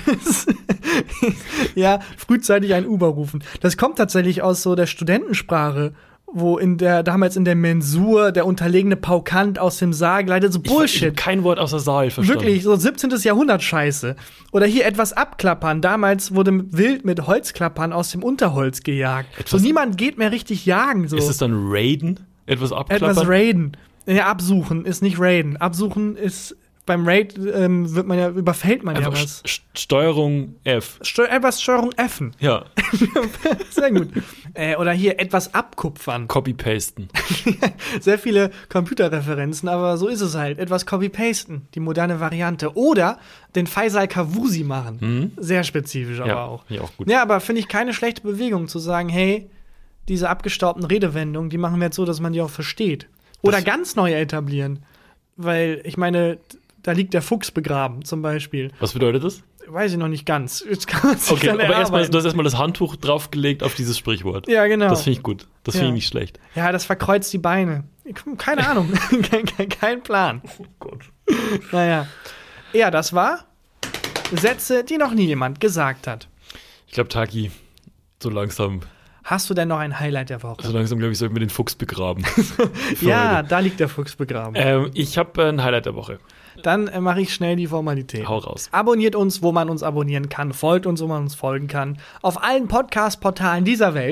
Ja, frühzeitig ein Uber rufen. Das kommt tatsächlich aus so der Studentensprache, wo damals in der Mensur der unterlegene Paukant aus dem Saal gleitet, so Bullshit. Ich hab kein Wort außer Saal verstanden. Wirklich, so 17. Jahrhundert Scheiße. Oder hier etwas abklappern. Damals wurde wild mit Holzklappern aus dem Unterholz gejagt. So niemand geht mehr richtig jagen. So. Ist es dann Raiden? Etwas abklappern? Etwas Raiden. Ja, absuchen ist nicht Raiden. Absuchen ist beim Raid überfällt man einfach ja was. Steuerung F. Etwas Steuerung F'n. Ja. Sehr gut. Oder hier etwas abkupfern. Copy-pasten. Sehr viele Computerreferenzen, aber so ist es halt. Etwas copy-pasten, die moderne Variante. Oder den Faisal Kavusi machen. Sehr spezifisch aber auch. Ja, auch gut. Ja, aber finde ich keine schlechte Bewegung zu sagen, hey, diese abgestaubten Redewendungen, die machen wir jetzt so, dass man die auch versteht. Oder ganz neue etablieren. Weil, ich meine, da liegt der Fuchs begraben, zum Beispiel. Was bedeutet das? Weiß ich noch nicht ganz. Jetzt kann man sich okay, dann aber du hast erstmal das Handtuch draufgelegt auf dieses Sprichwort. Ja, genau. Das finde ich gut. Das finde ich nicht schlecht. Ja, das verkreuzt die Beine. Keine Ahnung. Kein Plan. Oh Gott. Naja. Ja, das war Sätze, die noch nie jemand gesagt hat. Ich glaube, Taki, so langsam. Hast du denn noch ein Highlight der Woche? So langsam, glaube ich, sollten wir den Fuchs begraben. Ja, da liegt der Fuchs begraben. Ich habe ein Highlight der Woche. Dann mache ich schnell die Formalität. Hau raus. Abonniert uns, wo man uns abonnieren kann. Folgt uns, wo man uns folgen kann. Auf allen Podcast-Portalen dieser Welt.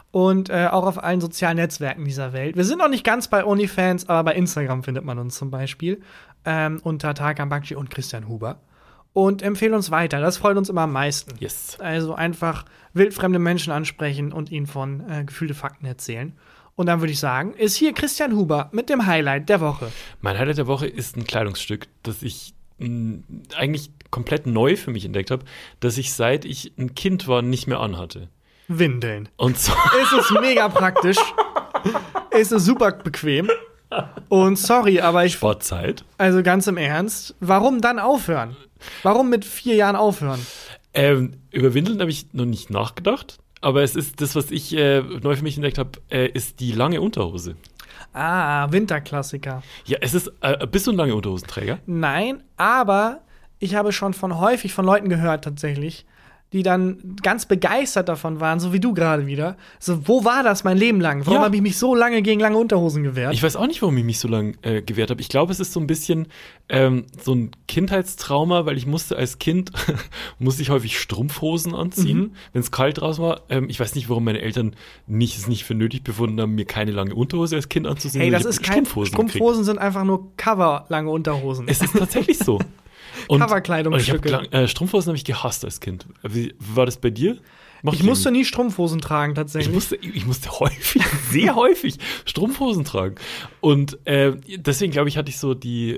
und auch auf allen sozialen Netzwerken dieser Welt. Wir sind noch nicht ganz bei OnlyFans, aber bei Instagram findet man uns zum Beispiel unter Tarkan Bakci und Christian Huber. Und empfehlen uns weiter, das freut uns immer am meisten. Yes. Also einfach wildfremde Menschen ansprechen und ihnen von gefühlte Fakten erzählen. Und dann würde ich sagen, ist hier Christian Huber mit dem Highlight der Woche. Mein Highlight der Woche ist ein Kleidungsstück, das ich eigentlich komplett neu für mich entdeckt habe, dass ich, seit ich ein Kind war, nicht mehr anhatte. Windeln. Und so Es ist mega praktisch. Es ist super bequem. Und sorry, aber Sportzeit. Also ganz im Ernst, warum dann aufhören? Warum mit 4 Jahren aufhören? Über Windeln habe ich noch nicht nachgedacht. Aber es ist das, was ich neu für mich entdeckt habe, ist die lange Unterhose. Ah, Winterklassiker. Ja, es ist, bist du ein lange Unterhosenträger? Nein, aber ich habe schon häufig von Leuten gehört tatsächlich, die dann ganz begeistert davon waren, so wie du gerade wieder. So, wo war das mein Leben lang? Warum habe ich mich so lange gegen lange Unterhosen gewehrt? Ich weiß auch nicht, warum ich mich so lange gewehrt habe. Ich glaube, es ist so ein bisschen so ein Kindheitstrauma, weil ich musste als Kind musste ich häufig Strumpfhosen anziehen, wenn es kalt draußen war. Ich weiß nicht, warum meine Eltern es nicht für nötig befunden haben, mir keine lange Unterhose als Kind anzuziehen. Hey, das ist kein Strumpfhosen sind einfach nur Cover-lange Unterhosen. Es ist tatsächlich so. Coverkleidungsstücke. Strumpfhosen habe ich gehasst als Kind. Wie war das bei dir? Ich musste nie Strumpfhosen tragen, tatsächlich. Ich musste häufig, sehr häufig Strumpfhosen tragen. Und deswegen, glaube ich, hatte ich so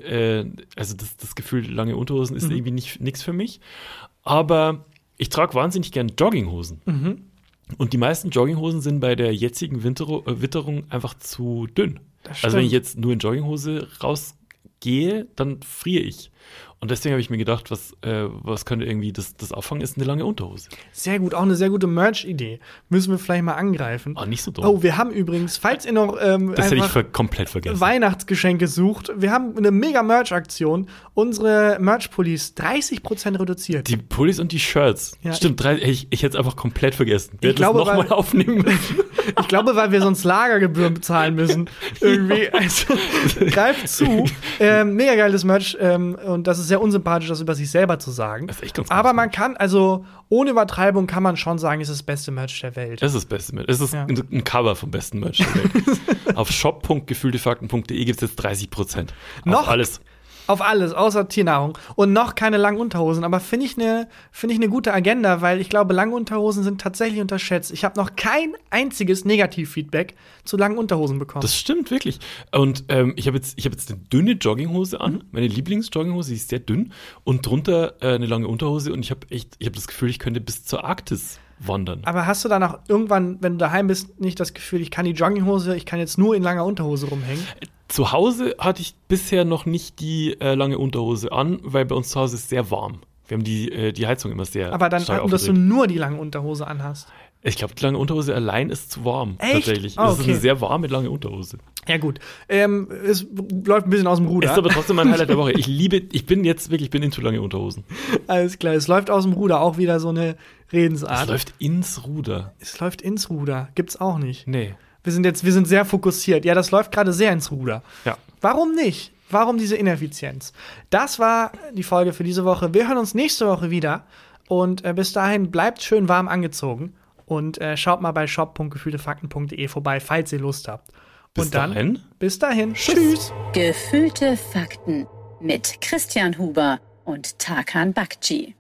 das Gefühl, lange Unterhosen ist irgendwie nichts für mich. Aber ich trage wahnsinnig gern Jogginghosen. Und die meisten Jogginghosen sind bei der jetzigen Witterung einfach zu dünn. Also wenn ich jetzt nur in Jogginghose rausgehe, dann friere ich. Und deswegen habe ich mir gedacht, was könnte irgendwie das auffangen, ist eine lange Unterhose. Sehr gut, auch eine sehr gute Merch-Idee. Müssen wir vielleicht mal angreifen. Nicht so dumm. Oh, wir haben übrigens, falls ihr noch das hätte ich komplett vergessen. Weihnachtsgeschenke sucht, wir haben eine mega Merch-Aktion. Unsere Merch-Pullis 30% reduziert. Die Pullis und die Shirts. Ja, stimmt, ich hätte es einfach komplett vergessen. Wir hätten es nochmal aufnehmen müssen. Ich glaube, weil wir sonst Lagergebühren bezahlen müssen. Irgendwie, also, greift zu. Mega geiles Merch und das ist sehr unsympathisch, das über sich selber zu sagen. Das ist echt ganz Aber man kann, also ohne Übertreibung kann man schon sagen, es ist das beste Merch der Welt. Es ist das beste Merch. Es ist ein Cover vom besten Merch der Welt. Auf shop.gefühltefakten.de gibt es jetzt 30%. Auf alles. Auf alles, außer Tiernahrung. Und noch keine langen Unterhosen. Aber finde ich eine gute Agenda, weil ich glaube, lange Unterhosen sind tatsächlich unterschätzt. Ich habe noch kein einziges Negativfeedback zu langen Unterhosen bekommen. Das stimmt wirklich. Und ich habe jetzt eine dünne Jogginghose an. Meine Lieblingsjogginghose, die ist sehr dünn. Und drunter eine lange Unterhose. Und ich habe das Gefühl, ich könnte bis zur Arktis wandern. Aber hast du danach irgendwann, wenn du daheim bist, nicht das Gefühl, ich kann jetzt nur in langer Unterhose rumhängen? Zu Hause hatte ich bisher noch nicht die lange Unterhose an, weil bei uns zu Hause ist sehr warm. Wir haben die Heizung immer sehr Aber dann, stark dass du nur die lange Unterhose anhast. Ich glaube, die lange Unterhose allein ist zu warm. Echt? Tatsächlich. Oh, okay. Das ist eine sehr warme, lange Unterhose. Ja, gut. Es läuft ein bisschen aus dem Ruder. Ist aber trotzdem mein Highlight der Woche. Ich bin into lange Unterhosen. Alles klar. Es läuft aus dem Ruder. Auch wieder so eine Redensart. Es läuft ins Ruder. Es läuft ins Ruder. Gibt's auch nicht. Nee. Wir sind sehr fokussiert. Ja, das läuft gerade sehr ins Ruder. Ja. Warum nicht? Warum diese Ineffizienz? Das war die Folge für diese Woche. Wir hören uns nächste Woche wieder. Und bis dahin bleibt schön warm angezogen. Und schaut mal bei shop.gefühltefakten.de vorbei, falls ihr Lust habt. Bis dahin. Tschüss. Gefühlte Fakten mit Christian Huber und Tarkan Bakci.